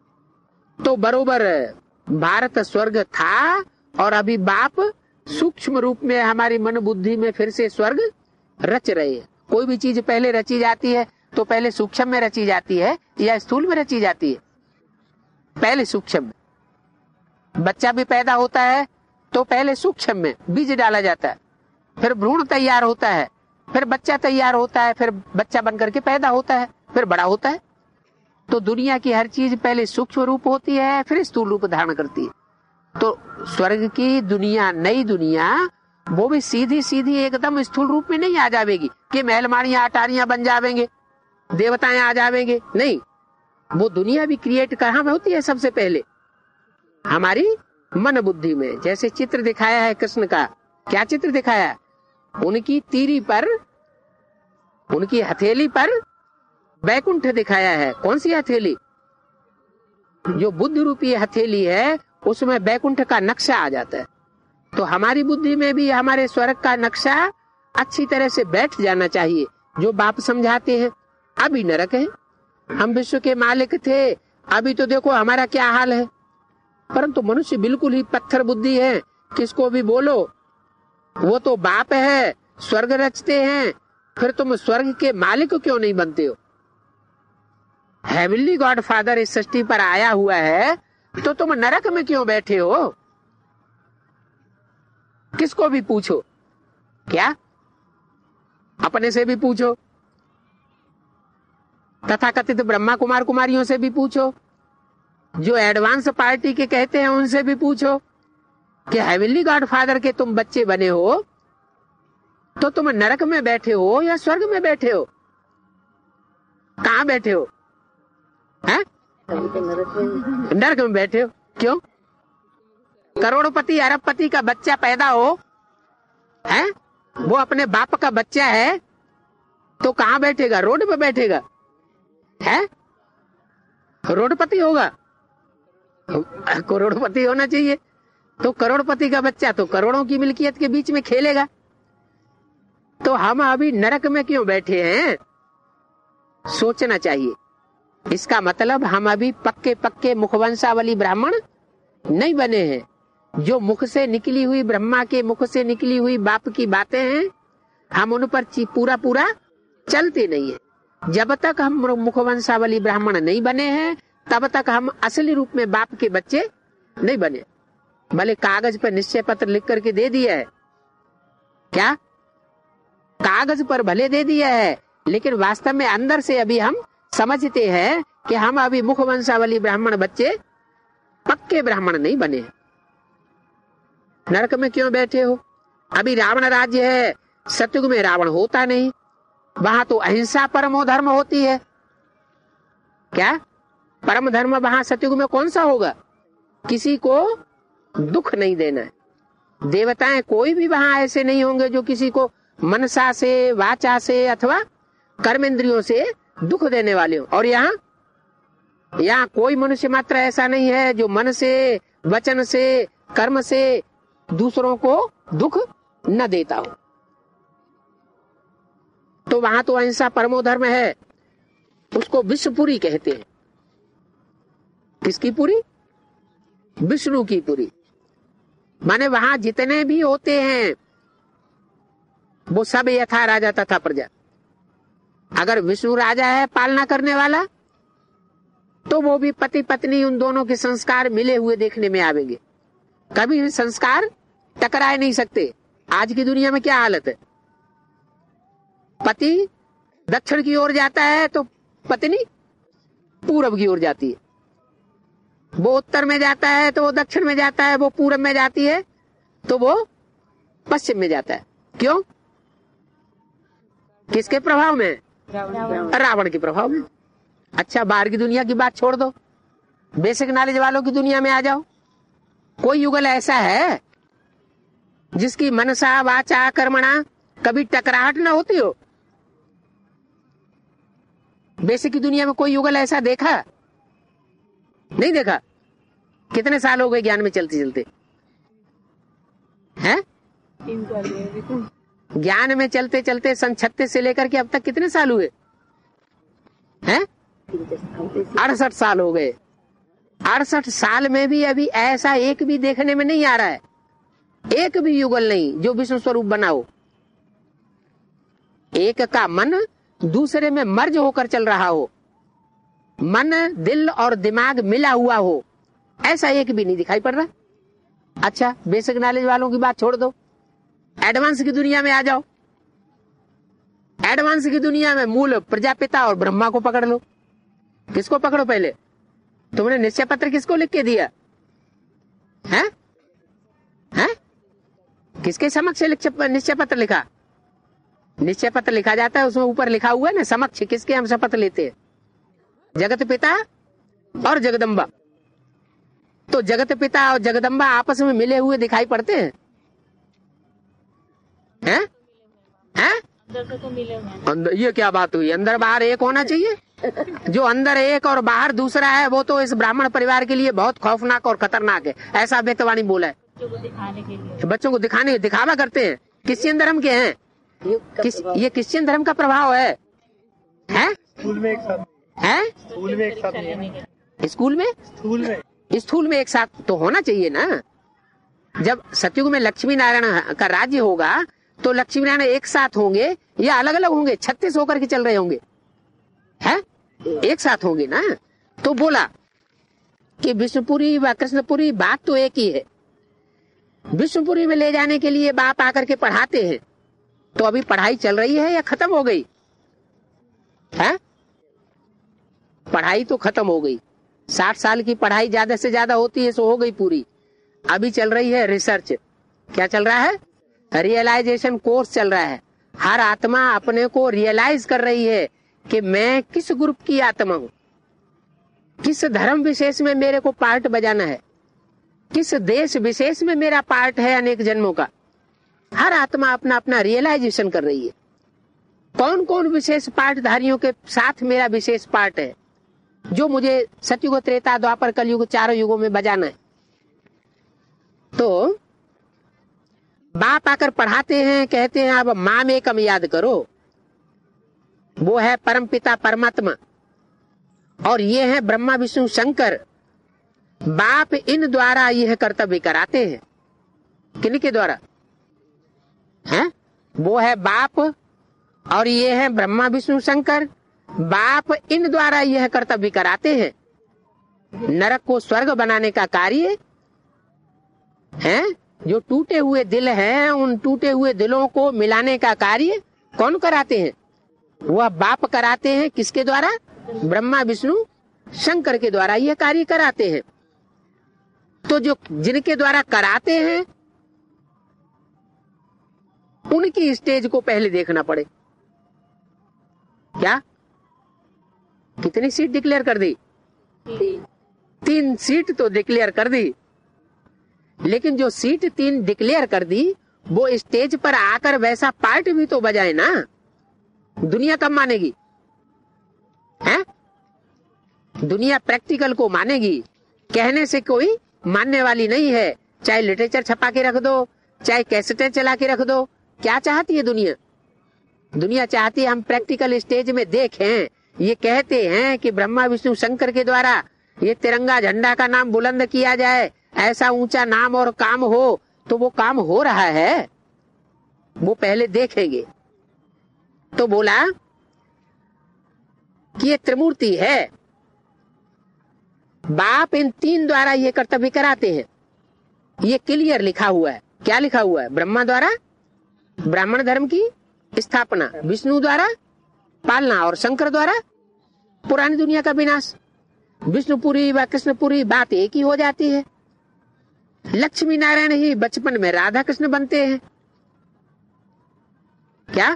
तो बरोबर भारत स्वर्ग था और अभी बाप सूक्ष्म रूप में हमारी मन बुद्धि में फिर से स्वर्ग रच रहे हैं। कोई भी चीज पहले रची जाती है तो पहले सूक्ष्म में रची जाती है या स्थूल में रची जाती है? पहले सूक्ष्म में। बच्चा भी पैदा होता है तो पहले सूक्ष्म में बीज डाला जाता है, फिर भ्रूण तैयार होता है, फिर बच्चा तैयार होता है, फिर बच्चा बनकर के पैदा होता है, फिर बड़ा होता है। तो दुनिया की हर चीज पहले सूक्ष्म रूप होती है, फिर स्थूल रूप धारण करती है। तो स्वर्ग की दुनिया, नई दुनिया, वो भी सीधी सीधी एकदम स्थूल रूप में नहीं आ जाएगी कि महलमाड़ियां अटारियां बन जावेंगे, देवताएं आ जावेंगे। नहीं, वो दुनिया भी क्रिएट कहाँ में होती है? सबसे पहले हमारी मन बुद्धि में। जैसे चित्र दिखाया है कृष्ण का, क्या चित्र दिखाया है? उनकी तीरी पर, उनकी हथेली पर वैकुंठ दिखाया है। कौन सी हथेली? जो बुद्ध रूपी हथेली है उसमें वैकुंठ का नक्शा आ जाता है। तो हमारी बुद्धि में भी हमारे स्वर्ग का नक्शा अच्छी तरह से बैठ जाना चाहिए, जो बाप समझाते हैं। अभी नरक है, हम विश्व के मालिक थे, अभी तो देखो हमारा क्या हाल है। परंतु मनुष्य बिल्कुल ही पत्थर बुद्धि है, किसको भी बोलो वो तो बाप है, स्वर्ग रचते हैं, फिर तुम स्वर्ग के मालिक क्यों नहीं बनते हो? हेवनली गॉड फादर इस सृष्टि पर आया हुआ है तो तुम नरक में क्यों बैठे हो? किसको भी पूछो, क्या अपने से भी पूछो, तथाकथित ब्रह्मा कुमार कुमारियों से भी पूछो, जो एडवांस पार्टी के कहते हैं उनसे भी पूछो कि हेवनली गॉड फादर के तुम बच्चे बने हो तो तुम नरक में बैठे हो या स्वर्ग में बैठे हो? कहां बैठे हो? हैं? नरक में बैठे हो। क्यों? करोड़पति अरबपति का बच्चा पैदा हो है, वो अपने बाप का बच्चा है तो कहां बैठेगा? रोड पे बैठेगा है? करोड़पति होगा, करोड़पति होना चाहिए। तो करोड़पति का बच्चा तो करोड़ों की मिल्कियत के बीच में खेलेगा। तो हम अभी नरक में क्यों बैठे हैं? सोचना चाहिए। इसका मतलब हम अभी पक्के पक्के मुखवंशावली ब्राह्मण नहीं बने हैं। जो मुख से निकली हुई, ब्रह्मा के मुख से निकली हुई बाप की बातें हैं, हम उन पर पूरा पूरा चलते नहीं है। जब तक हम मुखवंशावली ब्राह्मण नहीं बने हैं तब तक हम असली रूप में बाप के बच्चे नहीं बने। भले कागज पर निश्चय पत्र लिख करके दे दिया है, क्या कागज पर भले दे दिया है, लेकिन वास्तव में अंदर से अभी हम समझते हैं कि हम अभी मुखवंशावली ब्राह्मण बच्चे, पक्के ब्राह्मण नहीं बने। नरक में क्यों बैठे हो? अभी रावण राज्य है, सतयुग में रावण होता नहीं, वहां तो अहिंसा परमो धर्म होती है। क्या परम धर्म वहां सतयुग में कौन सा होगा? किसी को दुख नहीं देना है। देवताएं कोई भी वहां ऐसे नहीं होंगे जो किसी को मनसा से, वाचा से अथवा कर्मेंद्रियों से दुख देने वाले हो। और यहाँ यहाँ कोई मनुष्य मात्र ऐसा नहीं है जो मन से, वचन से, कर्म से दूसरों को दुख न देता हो। तो वहां तो अहिंसा परमो धर्म है, उसको विश्वपुरी कहते हैं। किसकी पुरी? विष्णु की पुरी। माने वहां जितने भी होते हैं वो सब यथा राजा तथा प्रजा। अगर विष्णु राजा है पालना करने वाला, तो वो भी पति पत्नी उन दोनों के संस्कार मिले हुए देखने में आवेंगे। कभी भी संस्कार टकराए नहीं सकते। आज की दुनिया में क्या हालत है? पति दक्षिण की ओर जाता है तो पत्नी पूरब की ओर जाती है, वो उत्तर में जाता है तो वो दक्षिण में जाता है, वो पूरब में जाती है तो वो पश्चिम में जाता है। क्यों? किसके प्रभाव में? रावण के प्रभाव में। अच्छा, बाहर की दुनिया की बात छोड़ दो, बेसिक नॉलेज वालों की दुनिया में आ जाओ। कोई युगल ऐसा है जिसकी मनसा, वाचा, कर्मणा कभी टकराहट ना होती हो? बेसिक की दुनिया में कोई युगल ऐसा देखा? नहीं देखा। कितने साल हो गए ज्ञान में चलते चलते? हैं? ज्ञान में चलते चलते सन छत्तीस से लेकर के अब तक कितने साल हुए हैं? अड़सठ साल हो गए। अड़सठ साल में भी अभी ऐसा एक भी देखने में नहीं आ रहा है, एक भी युगल नहीं जो विष्णु स्वरूप बना हो। एक का मन दूसरे में मर्ज होकर चल रहा हो, मन दिल और दिमाग मिला हुआ हो, ऐसा एक भी नहीं दिखाई पड़ रहा। अच्छा, बेसिक नॉलेज वालों की बात छोड़ दो, एडवांस की दुनिया में आ जाओ। एडवांस की दुनिया में मूल प्रजापिता और ब्रह्मा को पकड़ लो। किसको पकड़ो पहले? तुमने निश्चय पत्र किसको लिख के दिया है? हैं? किसके समक्ष निश्चय पत्र लिखा? निश्चय पत्र लिखा जाता है, उसमें ऊपर लिखा हुआ है ना समक्ष, किसके हम शपथ लेते हैं? जगत पिता और जगदम्बा। तो जगत पिता और जगदम्बा आपस में मिले हुए दिखाई पड़ते हैं? हैं? हैं? अंदर से तो मिले हुए हैं। अंदर, ये क्या बात हुई? अंदर बाहर एक होना चाहिए। जो अंदर एक और बाहर दूसरा है वो तो इस ब्राह्मण परिवार के लिए बहुत खौफनाक और खतरनाक है, ऐसा व्यक्तवाणी बोला है। बच्चों को दिखाने के लिए, बच्चों को दिखाने दिखावा करते हैं। क्रिश्चियन धर्म के हैं, किस, ये क्रिश्चियन धर्म का प्रभाव है। हैं? स्कूल में एक साथ हैं? स्कूल में एक साथ नहीं है ना? स्कूल में स्कूल में स्थूल में एक साथ तो होना चाहिए ना। जब सतयुग में लक्ष्मी नारायण का राज्य होगा तो लक्ष्मी नारायण एक साथ होंगे या अलग अलग होंगे? छत्तीस होकर के चल रहे होंगे, हैं? एक साथ होंगे ना। तो बोला कि विष्णुपुरी व कृष्णपुरी बात तो एक ही है। विष्णुपुरी में ले जाने के लिए बाप आकर के पढ़ाते हैं, तो अभी पढ़ाई चल रही है या खत्म हो गई है? पढ़ाई तो खत्म हो गई। साठ साल की पढ़ाई ज्यादा से ज्यादा होती है, सो हो गई पूरी। अभी चल रही है रिसर्च। क्या चल रहा है? रियलाइजेशन कोर्स चल रहा है। हर आत्मा अपने को रियलाइज कर रही है कि मैं किस ग्रुप की आत्मा हूं, किस धर्म विशेष में मेरे को पार्ट बजाना है, किस देश विशेष में मेरा पार्ट है अनेक जन्मों का। हर आत्मा अपना अपना रियलाइजेशन कर रही है। कौन कौन विशेष पार्टधारियों के साथ मेरा विशेष पार्ट है जो मुझे सतयुग, त्रेता, द्वापर, कलयुग चारों युगों में बजाना है। तो बाप आकर पढ़ाते हैं, कहते हैं अब माम एकम याद करो, वो है परम पिता परमात्मा और ये है ब्रह्मा विष्णु शंकर। बाप इन द्वारा यह कर्तव्य कराते हैं। किनके द्वारा हैं? वो है बाप और ये है ब्रह्मा विष्णु शंकर। बाप इन द्वारा यह कर्तव्य कराते हैं। नरक को स्वर्ग बनाने का कार्य है, जो टूटे हुए दिल हैं उन टूटे हुए दिलों को मिलाने का कार्य कौन कराते हैं? वह बाप कराते हैं। किसके द्वारा? ब्रह्मा विष्णु शंकर के द्वारा यह कार्य कराते हैं। तो जो जिनके द्वारा कराते हैं उनकी स्टेज को पहले देखना पड़े। क्या कितनी सीट डिक्लेयर कर दी? तीन सीट तो डिक्लेयर कर दी, लेकिन जो सीट तीन डिक्लेयर कर दी वो स्टेज पर आकर वैसा पार्ट भी तो बजाए ना। दुनिया कब मानेगी? हैं? दुनिया प्रैक्टिकल को मानेगी, कहने से कोई मानने वाली नहीं है। चाहे लिटरेचर छपा के रख दो, चाहे कैसेटें चला के रख दो। क्या चाहती है दुनिया? दुनिया चाहती है हम प्रैक्टिकल स्टेज में देखें। ये कहते हैं कि ब्रह्मा विष्णु शंकर के द्वारा ये तिरंगा झंडा का नाम बुलंद किया जाए, ऐसा ऊंचा नाम और काम हो, तो वो काम हो रहा है, वो पहले देखेंगे। तो बोला कि ये त्रिमूर्ति है। बाप इन तीन द्वारा ये कर्तव्य कराते हैं। ये क्लियर लिखा हुआ है। क्या लिखा हुआ है? ब्रह्मा द्वारा ब्राह्मण धर्म की स्थापना, विष्णु द्वारा पालना और शंकर द्वारा पुरानी दुनिया का विनाश। विष्णुपुरी व कृष्णपुरी बात एक ही हो जाती है। लक्ष्मी नारायण ही बचपन में राधा कृष्ण बनते हैं। क्या?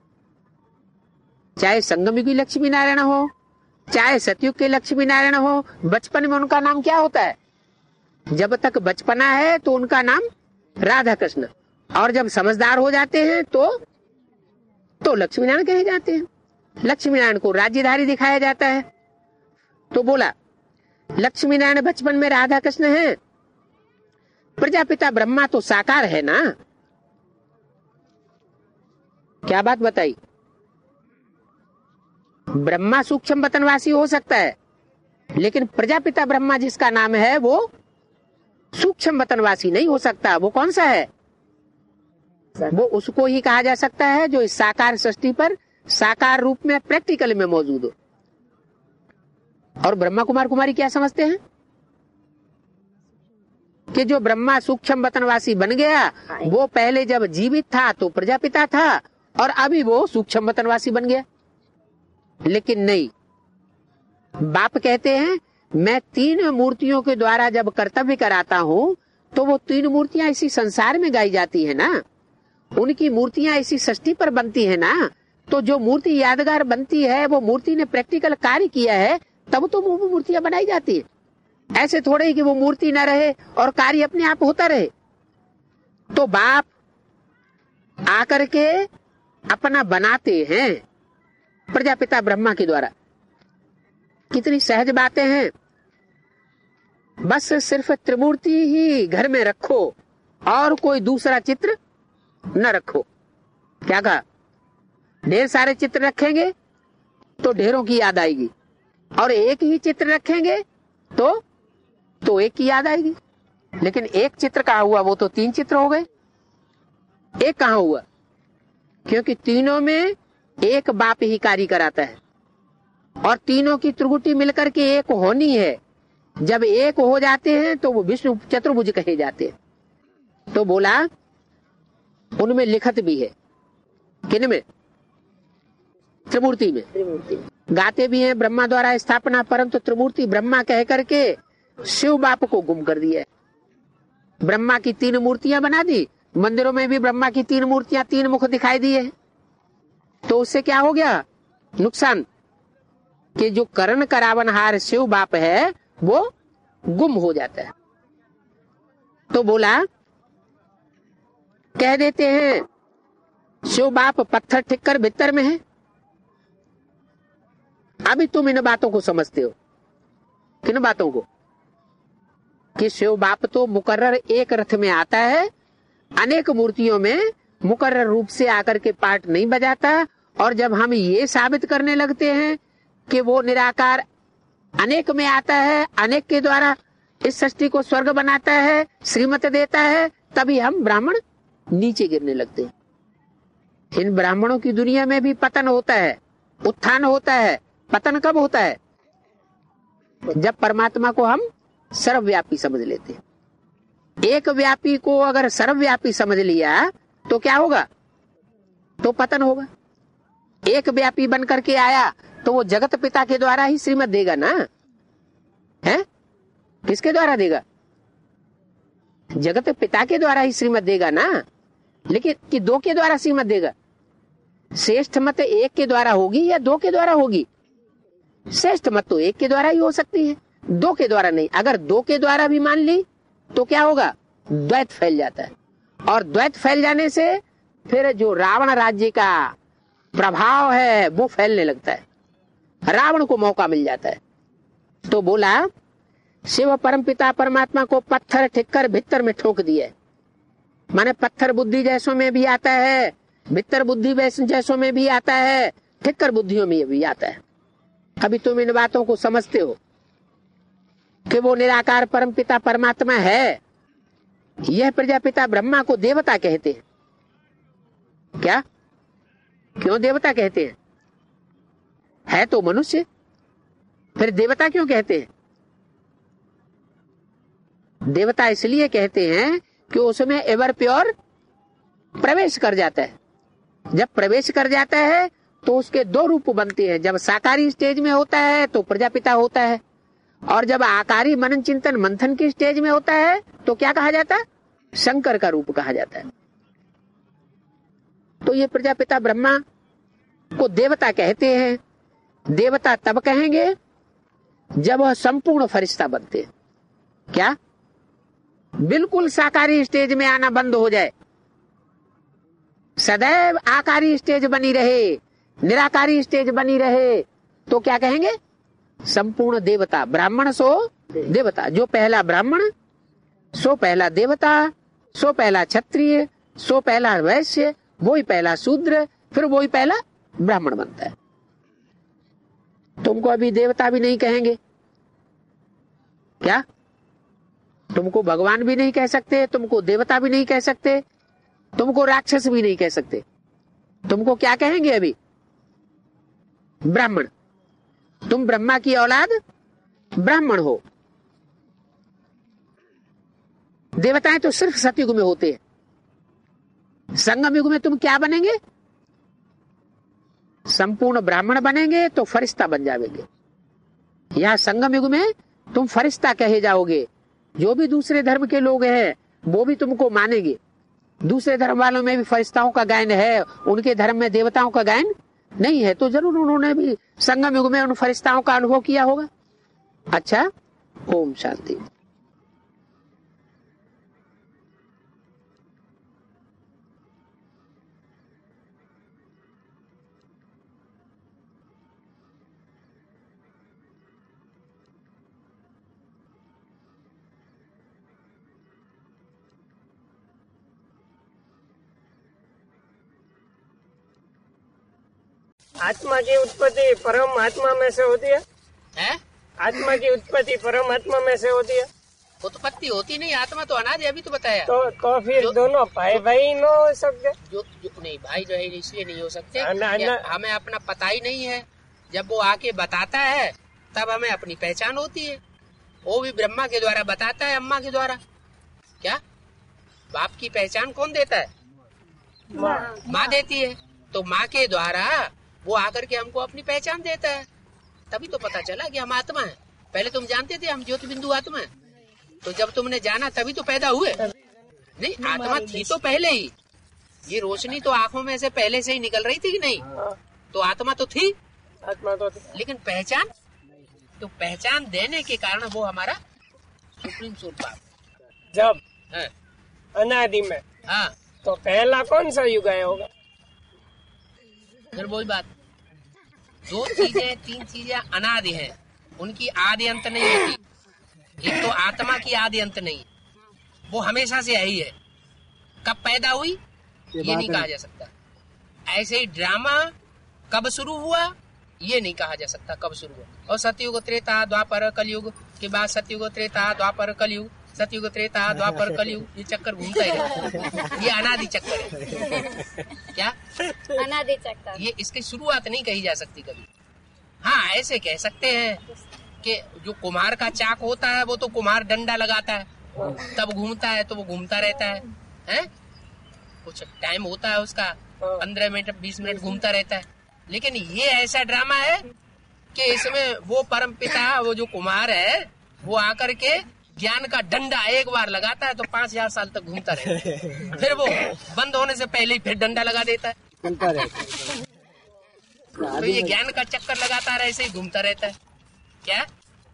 चाहे संगम युग की लक्ष्मी नारायण हो, चाहे सतयुग के लक्ष्मी नारायण हो, बचपन में उनका नाम क्या होता है? जब तक बचपना है तो उनका नाम राधा कृष्ण, और जब समझदार हो जाते हैं तो तो लक्ष्मी नारायण कहे जाते हैं। लक्ष्मी नारायण को राज्यधारी दिखाया जाता है। तो बोला लक्ष्मी नारायण बचपन में राधा कृष्ण है, प्रजापिता ब्रह्मा तो साकार है ना। क्या बात बताई? ब्रह्मा सूक्ष्म वतनवासी हो सकता है, लेकिन प्रजापिता ब्रह्मा जिसका नाम है वो सूक्ष्म वतनवासी नहीं हो सकता। वो कौन सा है? वो उसको ही कहा जा सकता है जो इस साकार सृष्टि पर साकार रूप में प्रैक्टिकल में मौजूद हो। और ब्रह्मा कुमार कुमारी क्या समझते हैं कि जो ब्रह्मा सूक्ष्म वतनवासी बन गया वो पहले जब जीवित था तो प्रजापिता था और अभी वो सूक्ष्म वतनवासी बन गया। लेकिन नहीं, बाप कहते हैं मैं तीन मूर्तियों के द्वारा जब कर्तव्य कराता हूं तो वो तीन मूर्तियां इसी संसार में गाई जाती है ना, उनकी मूर्तियां इसी सृष्टि पर बनती है ना। तो जो मूर्ति यादगार बनती है वो मूर्ति ने प्रैक्टिकल कार्य किया है तब तो वो मूर्तियां बनाई जाती है। ऐसे थोड़े ही कि वो मूर्ति न रहे और कार्य अपने आप होता रहे। तो बाप आकर के अपना बनाते हैं प्रजापिता ब्रह्मा के द्वारा। कितनी सहज बातें हैं। बस सिर्फ त्रिमूर्ति ही घर में रखो और कोई दूसरा चित्र न रखो। क्या कहा? ढेर सारे चित्र रखेंगे तो ढेरों की याद आएगी और एक ही चित्र रखेंगे तो तो एक की याद आएगी। लेकिन एक चित्र कहाँ हुआ? वो तो तीन चित्र हो गए। एक कहाँ हुआ? क्योंकि तीनों में एक बाप ही कार्य कराता है और तीनों की त्रिगुटी मिलकर के एक होनी है। जब एक हो जाते हैं तो वो विष्णु चतुर्भुज कहे जाते हैं। तो बोला उनमें लिखत भी है। किन में? त्रिमूर्ति में। त्रिमूर्ति गाते भी हैं ब्रह्मा द्वारा स्थापना, परंतु त्रिमूर्ति ब्रह्मा कह करके शिव बाप को गुम कर दिया। ब्रह्मा की तीन मूर्तियां बना दी, मंदिरों में भी ब्रह्मा की तीन मूर्तियां, तीन मुख दिखाई दिए। तो उससे क्या हो गया नुकसान? कि जो करण करावनहार शिव बाप है वो गुम हो जाता है। तो बोला कह देते हैं शिव बाप पत्थर ठिक्कर भीतर में है। अभी तुम इन बातों को समझते हो। किन बातों को? कि शिव बाप तो मुकर्रर एक रथ में आता है, अनेक मूर्तियों में मुकर्रर रूप से आकर के पार्ट नहीं बजाता। और जब हम ये साबित करने लगते हैं कि वो निराकार अनेक में आता है, अनेक के द्वारा इस सृष्टि को स्वर्ग बनाता है, श्रीमत देता है, तभी हम ब्राह्मण नीचे गिरने लगते हैं। इन ब्राह्मणों की दुनिया में भी पतन होता है, उत्थान होता है। पतन कब होता है? जब परमात्मा को हम सर्वव्यापी समझ लेते हैं। एक व्यापी को अगर सर्वव्यापी समझ लिया तो क्या होगा? तो पतन होगा। एक व्यापी बन करके आया तो वो जगत पिता के द्वारा ही श्रीमत देगा ना, है? किसके द्वारा देगा? जगत पिता के द्वारा ही श्रीमत देगा ना। लेकिन कि दो के द्वारा श्रीमत देगा? श्रेष्ठ मत एक के द्वारा होगी या दो के द्वारा होगी? श्रेष्ठ मत तो एक के द्वारा ही हो सकती है, दो के द्वारा नहीं। अगर दो के द्वारा भी मान ली तो क्या होगा? द्वैत फैल जाता है। और द्वैत फैल जाने से फिर जो रावण राज्य का प्रभाव है वो फैलने लगता है, रावण को मौका मिल जाता है। तो बोला शिव परमपिता परमात्मा को पत्थर ठिक्कर भित्तर में ठोक दिया। माने पत्थर बुद्धि जैसों में भी आता है, भित्तर बुद्धि जैसों में भी आता है, ठिक्कर बुद्धियों में भी आता है। अभी तुम इन बातों को समझते हो कि वो निराकार परमपिता परमात्मा है। यह प्रजापिता ब्रह्मा को देवता कहते हैं। क्या? क्यों देवता कहते हैं? है तो मनुष्य, फिर देवता क्यों कहते हैं? देवता इसलिए कहते हैं कि उसमें एवर प्योर प्रवेश कर जाता है। जब प्रवेश कर जाता है तो उसके दो रूप बनते हैं। जब साकारी स्टेज में होता है तो प्रजापिता होता है, और जब आकारी मनन चिंतन मंथन की स्टेज में होता है तो क्या कहा जाता है? शंकर का रूप कहा जाता है। तो ये प्रजापिता ब्रह्मा को देवता कहते हैं। देवता तब कहेंगे जब वह संपूर्ण फरिश्ता बनते हैं। क्या? बिल्कुल साकारी स्टेज में आना बंद हो जाए, सदैव आकारी स्टेज बनी रहे, निराकारी स्टेज बनी रहे, तो क्या कहेंगे? संपूर्ण देवता। ब्राह्मण सो देवता। जो पहला ब्राह्मण सो पहला देवता, सो पहला क्षत्रिय, सो पहला वैश्य, वही पहला शूद्र, फिर वही पहला ब्राह्मण बनता है। तुमको अभी देवता भी नहीं कहेंगे, क्या? तुमको भगवान भी नहीं कह सकते, तुमको देवता भी नहीं कह सकते, तुमको राक्षस भी नहीं कह सकते। तुमको क्या कहेंगे अभी? ब्राह्मण। तुम ब्रह्मा की औलाद ब्राह्मण हो। देवताएं तो सिर्फ सतयुग में होते हैं। संगम युग में तुम क्या बनेंगे? संपूर्ण ब्राह्मण बनेंगे तो फरिश्ता बन जाएंगे। यहां संगम युग में तुम फरिश्ता कहे जाओगे। जो भी दूसरे धर्म के लोग हैं वो भी तुमको मानेंगे। दूसरे धर्म वालों में भी फरिश्ताओं का गायन है, उनके धर्म में देवताओं का गायन नहीं है, तो जरूर उन्होंने भी संगम युग में उन फरिश्ताओं का अनुभव किया होगा। अच्छा, ओम शांति। आत्मा की उत्पत्ति परमात्मा में से होती है? है? आत्मा की उत्पत्ति परमात्मा में से होती है? उत्पत्ति होती नहीं, आत्मा तो अनादि, अभी तो बताया। तो तो फिर दोनों भाई भाई न हो सकते? जो, जो नहीं भाई जो है इसलिए नहीं हो सकते, अना, अना, हमें अपना पता ही नहीं है। जब वो आके बताता है तब हमें अपनी पहचान होती है। वो भी ब्रह्मा के द्वारा बताता है, अम्मा के द्वारा। क्या? बाप की पहचान कौन देता है? माँ देती है। तो माँ के द्वारा वो आकर के हमको अपनी पहचान देता है, तभी तो पता चला कि हम आत्मा है। पहले तुम जानते थे हम ज्योति बिंदु आत्मा है, तो जब तुमने जाना तभी तो पैदा हुए। नहीं, आत्मा थी तो पहले ही। ये रोशनी तो आंखों में से पहले से ही निकल रही थी कि नहीं? तो आत्मा तो थी, आत्मा तो थी, लेकिन पहचान तो पहचान देने के कारण वो हमारा सुप्रीम सोल बाप। जब है अनादि में, हाँ, तो पहला कौन सा युग आया होगा? फिर वही बात, दो चीजें तीन चीजें अनादि हैं, उनकी आदि अंत नहीं होती। एक तो आत्मा की आदि अंत नहीं, वो हमेशा से यही है। कब पैदा हुई ये, ये नहीं कहा जा सकता। ऐसे ही ड्रामा कब शुरू हुआ ये नहीं कहा जा सकता कब शुरू हुआ। और सतयुग त्रेता द्वापर कलयुग के बाद सतयुग त्रेता द्वापर कलयुग, सतयुग त्रेता द्वापर कलयुग, ये चक्कर घूमता ही रहता। ये अनादि चक्कर है। क्या? अनादि चक्कर। ये इसकी शुरुआत नहीं कही जा सकती कभी। हाँ, ऐसे कह सकते हैं कि जो कुम्हार का चाक होता है वो तो कुम्हार डंडा लगाता है, तब घूमता है तो वो घूमता रहता है, हैं? कुछ टाइम होता है उसका, पंद्रह मिनट बीस मिनट घूमता रहता है। लेकिन ये ऐसा ड्रामा है कि इसमें वो परम पिता, वो जो कुम्हार है, वो आकर के ज्ञान का डंडा एक बार लगाता है तो पांच हजार साल तक घूमता रहता है। फिर वो बंद होने से पहले ही फिर डंडा लगा देता है, चलता रहता है। तो ये ज्ञान का चक्कर लगातार ऐसे ही घूमता रहता है। क्या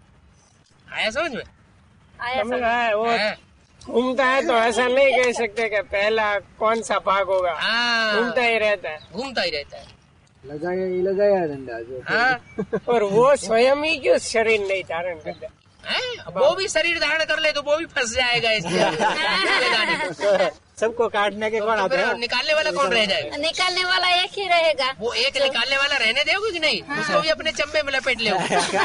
आया समझ में? आया समझ समझ। आया? वो हाँ, घूमता है तो ऐसा नहीं कह सकते कि पहला कौन सा भाग होगा, हाँ, घूमता ही रहता है। घूमता ही रहता है। लगाया ही लगाया डंडा जो। हाँ, और वो स्वयं ही क्यों शरीर नहीं धारण करता? हैं? वो भी शरीर धारण कर ले तो वो भी फंस जाएगा इसमें। सबको काटने के कौन तो आते फिर हैं? निकालने वाला कौन रह जाएगा? निकालने वाला एक ही रहेगा। वो एक निकालने वाला रहने दोगे कि नहीं? उसको भी अपने चंबे में लपेट ले।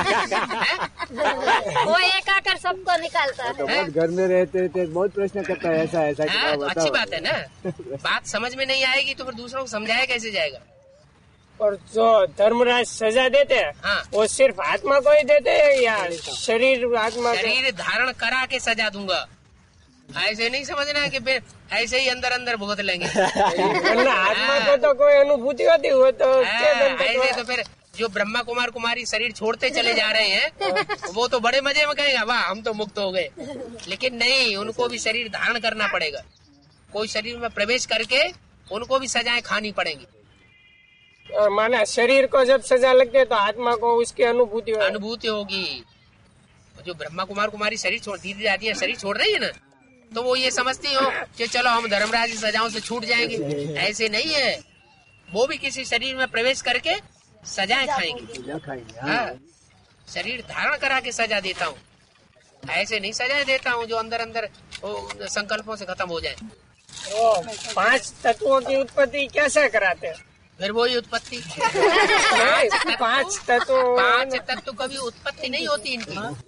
वो एक आकर सबको निकालता तो है। बहुत घर में रहते थे, बहुत प्रश्न करता है ऐसा ऐसा क्या हाँ, तो बताओ। अच्छी बात है ना। बात समझ में नहीं आएगी तो फिर दूसरों को समझाया कैसे जाएगा? और जो धर्मराज सजा देते हैं, हाँ, वो सिर्फ आत्मा को ही देते हैं या शरीर आत्मा को? शरीर धारण करा के सजा दूंगा। ऐसे नहीं समझना कि फिर ऐसे ही अंदर अंदर भुगत लेंगे। वरना आत्मा को तो कोई अनुभूति होती हो तो क्या हाँ, दंड ऐसे होगा? तो फिर जो ब्रह्मा कुमार कुमारी शरीर छोड़ते चले जा रहे हैं वो तो बड़े मजे में कहेगा वाह हम तो मुक्त हो गए। लेकिन नहीं, उनको भी शरीर धारण करना पड़ेगा। कोई शरीर में प्रवेश करके उनको भी सजाएं खानी पड़ेंगी। और माना शरीर को जब सजा लगती है तो आत्मा को उसकी अनुभूति हो। अनुभूति होगी। जो ब्रह्मा कुमार कुमारी शरीर छोड़ धीरे जाती है, शरीर छोड़ रही है ना, तो वो ये समझती हो कि चलो हम धर्मराज की सजाओं से छूट जाएंगे। ऐसे नहीं है, वो भी किसी शरीर में प्रवेश करके सजाएं खाएंगे। क्या खाएंगे? हाँ, शरीर धारण करा के सजा देता हूँ, ऐसे नहीं सजाएं देता हूँ जो अंदर अंदर वो संकल्पों से खत्म हो जाए। वो पांच तत्वों की उत्पत्ति कैसे कराते हैं? फिर वही उत्पत्ति। नहीं, पांच तत्व पांच तत्व कभी उत्पत्ति नहीं होती इनकी।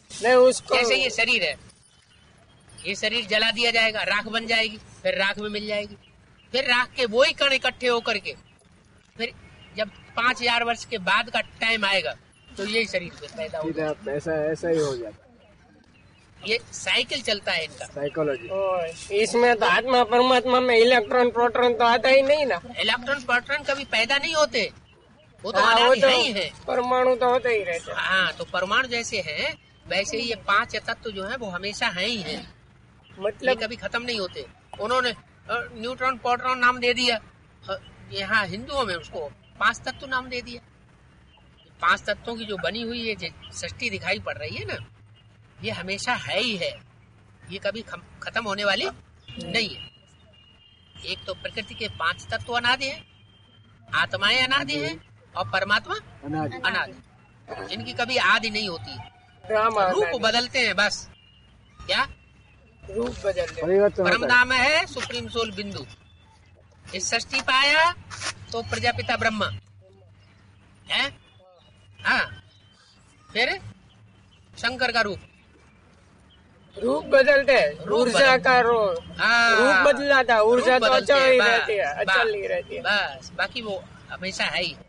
नहीं उसको जैसे ये शरीर है, ये शरीर जला दिया जाएगा, राख बन जाएगी, फिर राख में मिल जाएगी, फिर राख के वही कण इकट्ठे होकर के फिर जब पांच हजार वर्ष के बाद का टाइम आएगा तो यही शरीर फिर पैदा होगा। सीधा ऐसा ऐसा ही हो जाता है, ये साइकिल चलता है इनका। साइकोलॉजी। ओ, इसमें तो आत्मा परमात्मा में इलेक्ट्रॉन प्रोटॉन तो आता ही नहीं ना। इलेक्ट्रॉन प्रोटॉन कभी पैदा नहीं होते, वो तो हाँ, वो अनादि तो है ही है। परमाणु तो होते ही रहते हैं। हाँ, तो परमाणु जैसे हैं वैसे ही ये पांच तत्व जो है वो हमेशा है ही है, ये मतलब कभी खत्म नहीं होते। उन्होंने अ, न्यूट्रॉन प्रोटॉन नाम दे दिया, अ, यहाँ हिंदुओं में उसको पांच तत्व नाम दे दिया। पांच तत्वों की जो बनी हुई ये जो सृष्टि दिखाई पड़ रही है ना, ये हमेशा है ही है, ये कभी खम- खत्म होने वाली नहीं है। एक तो प्रकृति के पांच तत्व अनादि है, आत्माएं अनादि है और परमात्मा अनादि। अनादि। इनकी कभी आदि नहीं होती, ड्रामा रूप बदलते हैं बस। क्या रूप बदल दे। परिवर्तन परम होता है। धाम है सुप्रीम सोल बिंदु। इस सृष्टि पाया तो प्रजापिता ब्रह्मा है, हाँ, फिर शंकर का रूप, रूप बदलते हैं, रूप ऊर्जा बदल- का रो- हाँ, रूप बदला था, ऊर्जा रूप तो बदलते अचल हैं, ही बस, रहती है, अचल बस, ही रहती है। बस, बाकी वो हमेशा है ही,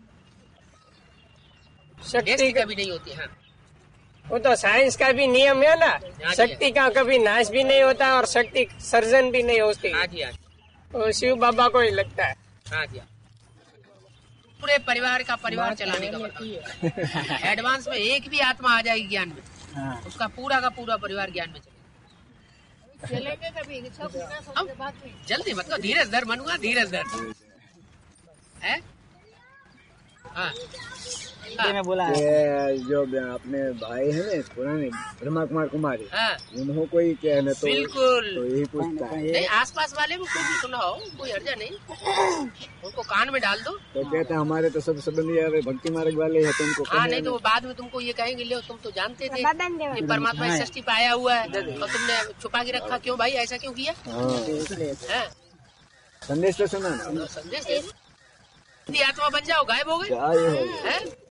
शक्ति शक्ति का कभी नहीं होती। हाँ, वो तो साइंस का भी नियम है ना, जी। शक्ति का कभी नाश भी नहीं होता और शक्ति सर्जन भी नहीं होती। हाँ जी, हाँ जी, वो शिव बाबा को ही लगता है। हाँ जी, हाँ। पूरे परिवार का परिवार चलाने का मतलब एडवांस में एक भी आत्मा आ जाएगी ज्ञान में, हाँ। उसका पूरा का पूरा परिवार ज्ञान में चलेगा। चलेंगे कभी अब जल्दी मतलब धीरज धर मनुआ, धीरज धर है। हाँ, हाँ, बोला ये जो अपने भाई है ना पुराने ब्रह्मा कुमार कुमारी, हाँ, उन्हों को ही क्या है ना, तो बिल्कुल। तो यही पूछता है। नहीं, आसपास वाले को कोई भी सुनाओ, कोई हर्जा नहीं, उनको कान में डाल दो। तो कहते हैं हमारे तो सब संबंधी यार भक्ति मार्ग वाले हैं, तो उनको हाँ, कहे नहीं तो ना। वो बाद में तुमको ये कहेंगे, ले तुम तो जानते थे कि परमात्मा इस सृष्टि पे आया हुआ है और तुमने छुपा के रखा, क्यों भाई ऐसा क्यों किया हाँ, है? संदेश तो सुना ना। तो संदेश दे दो। यदि आत्मा बन जाओ, गायब हो गए क्या ये हो गया? हैं?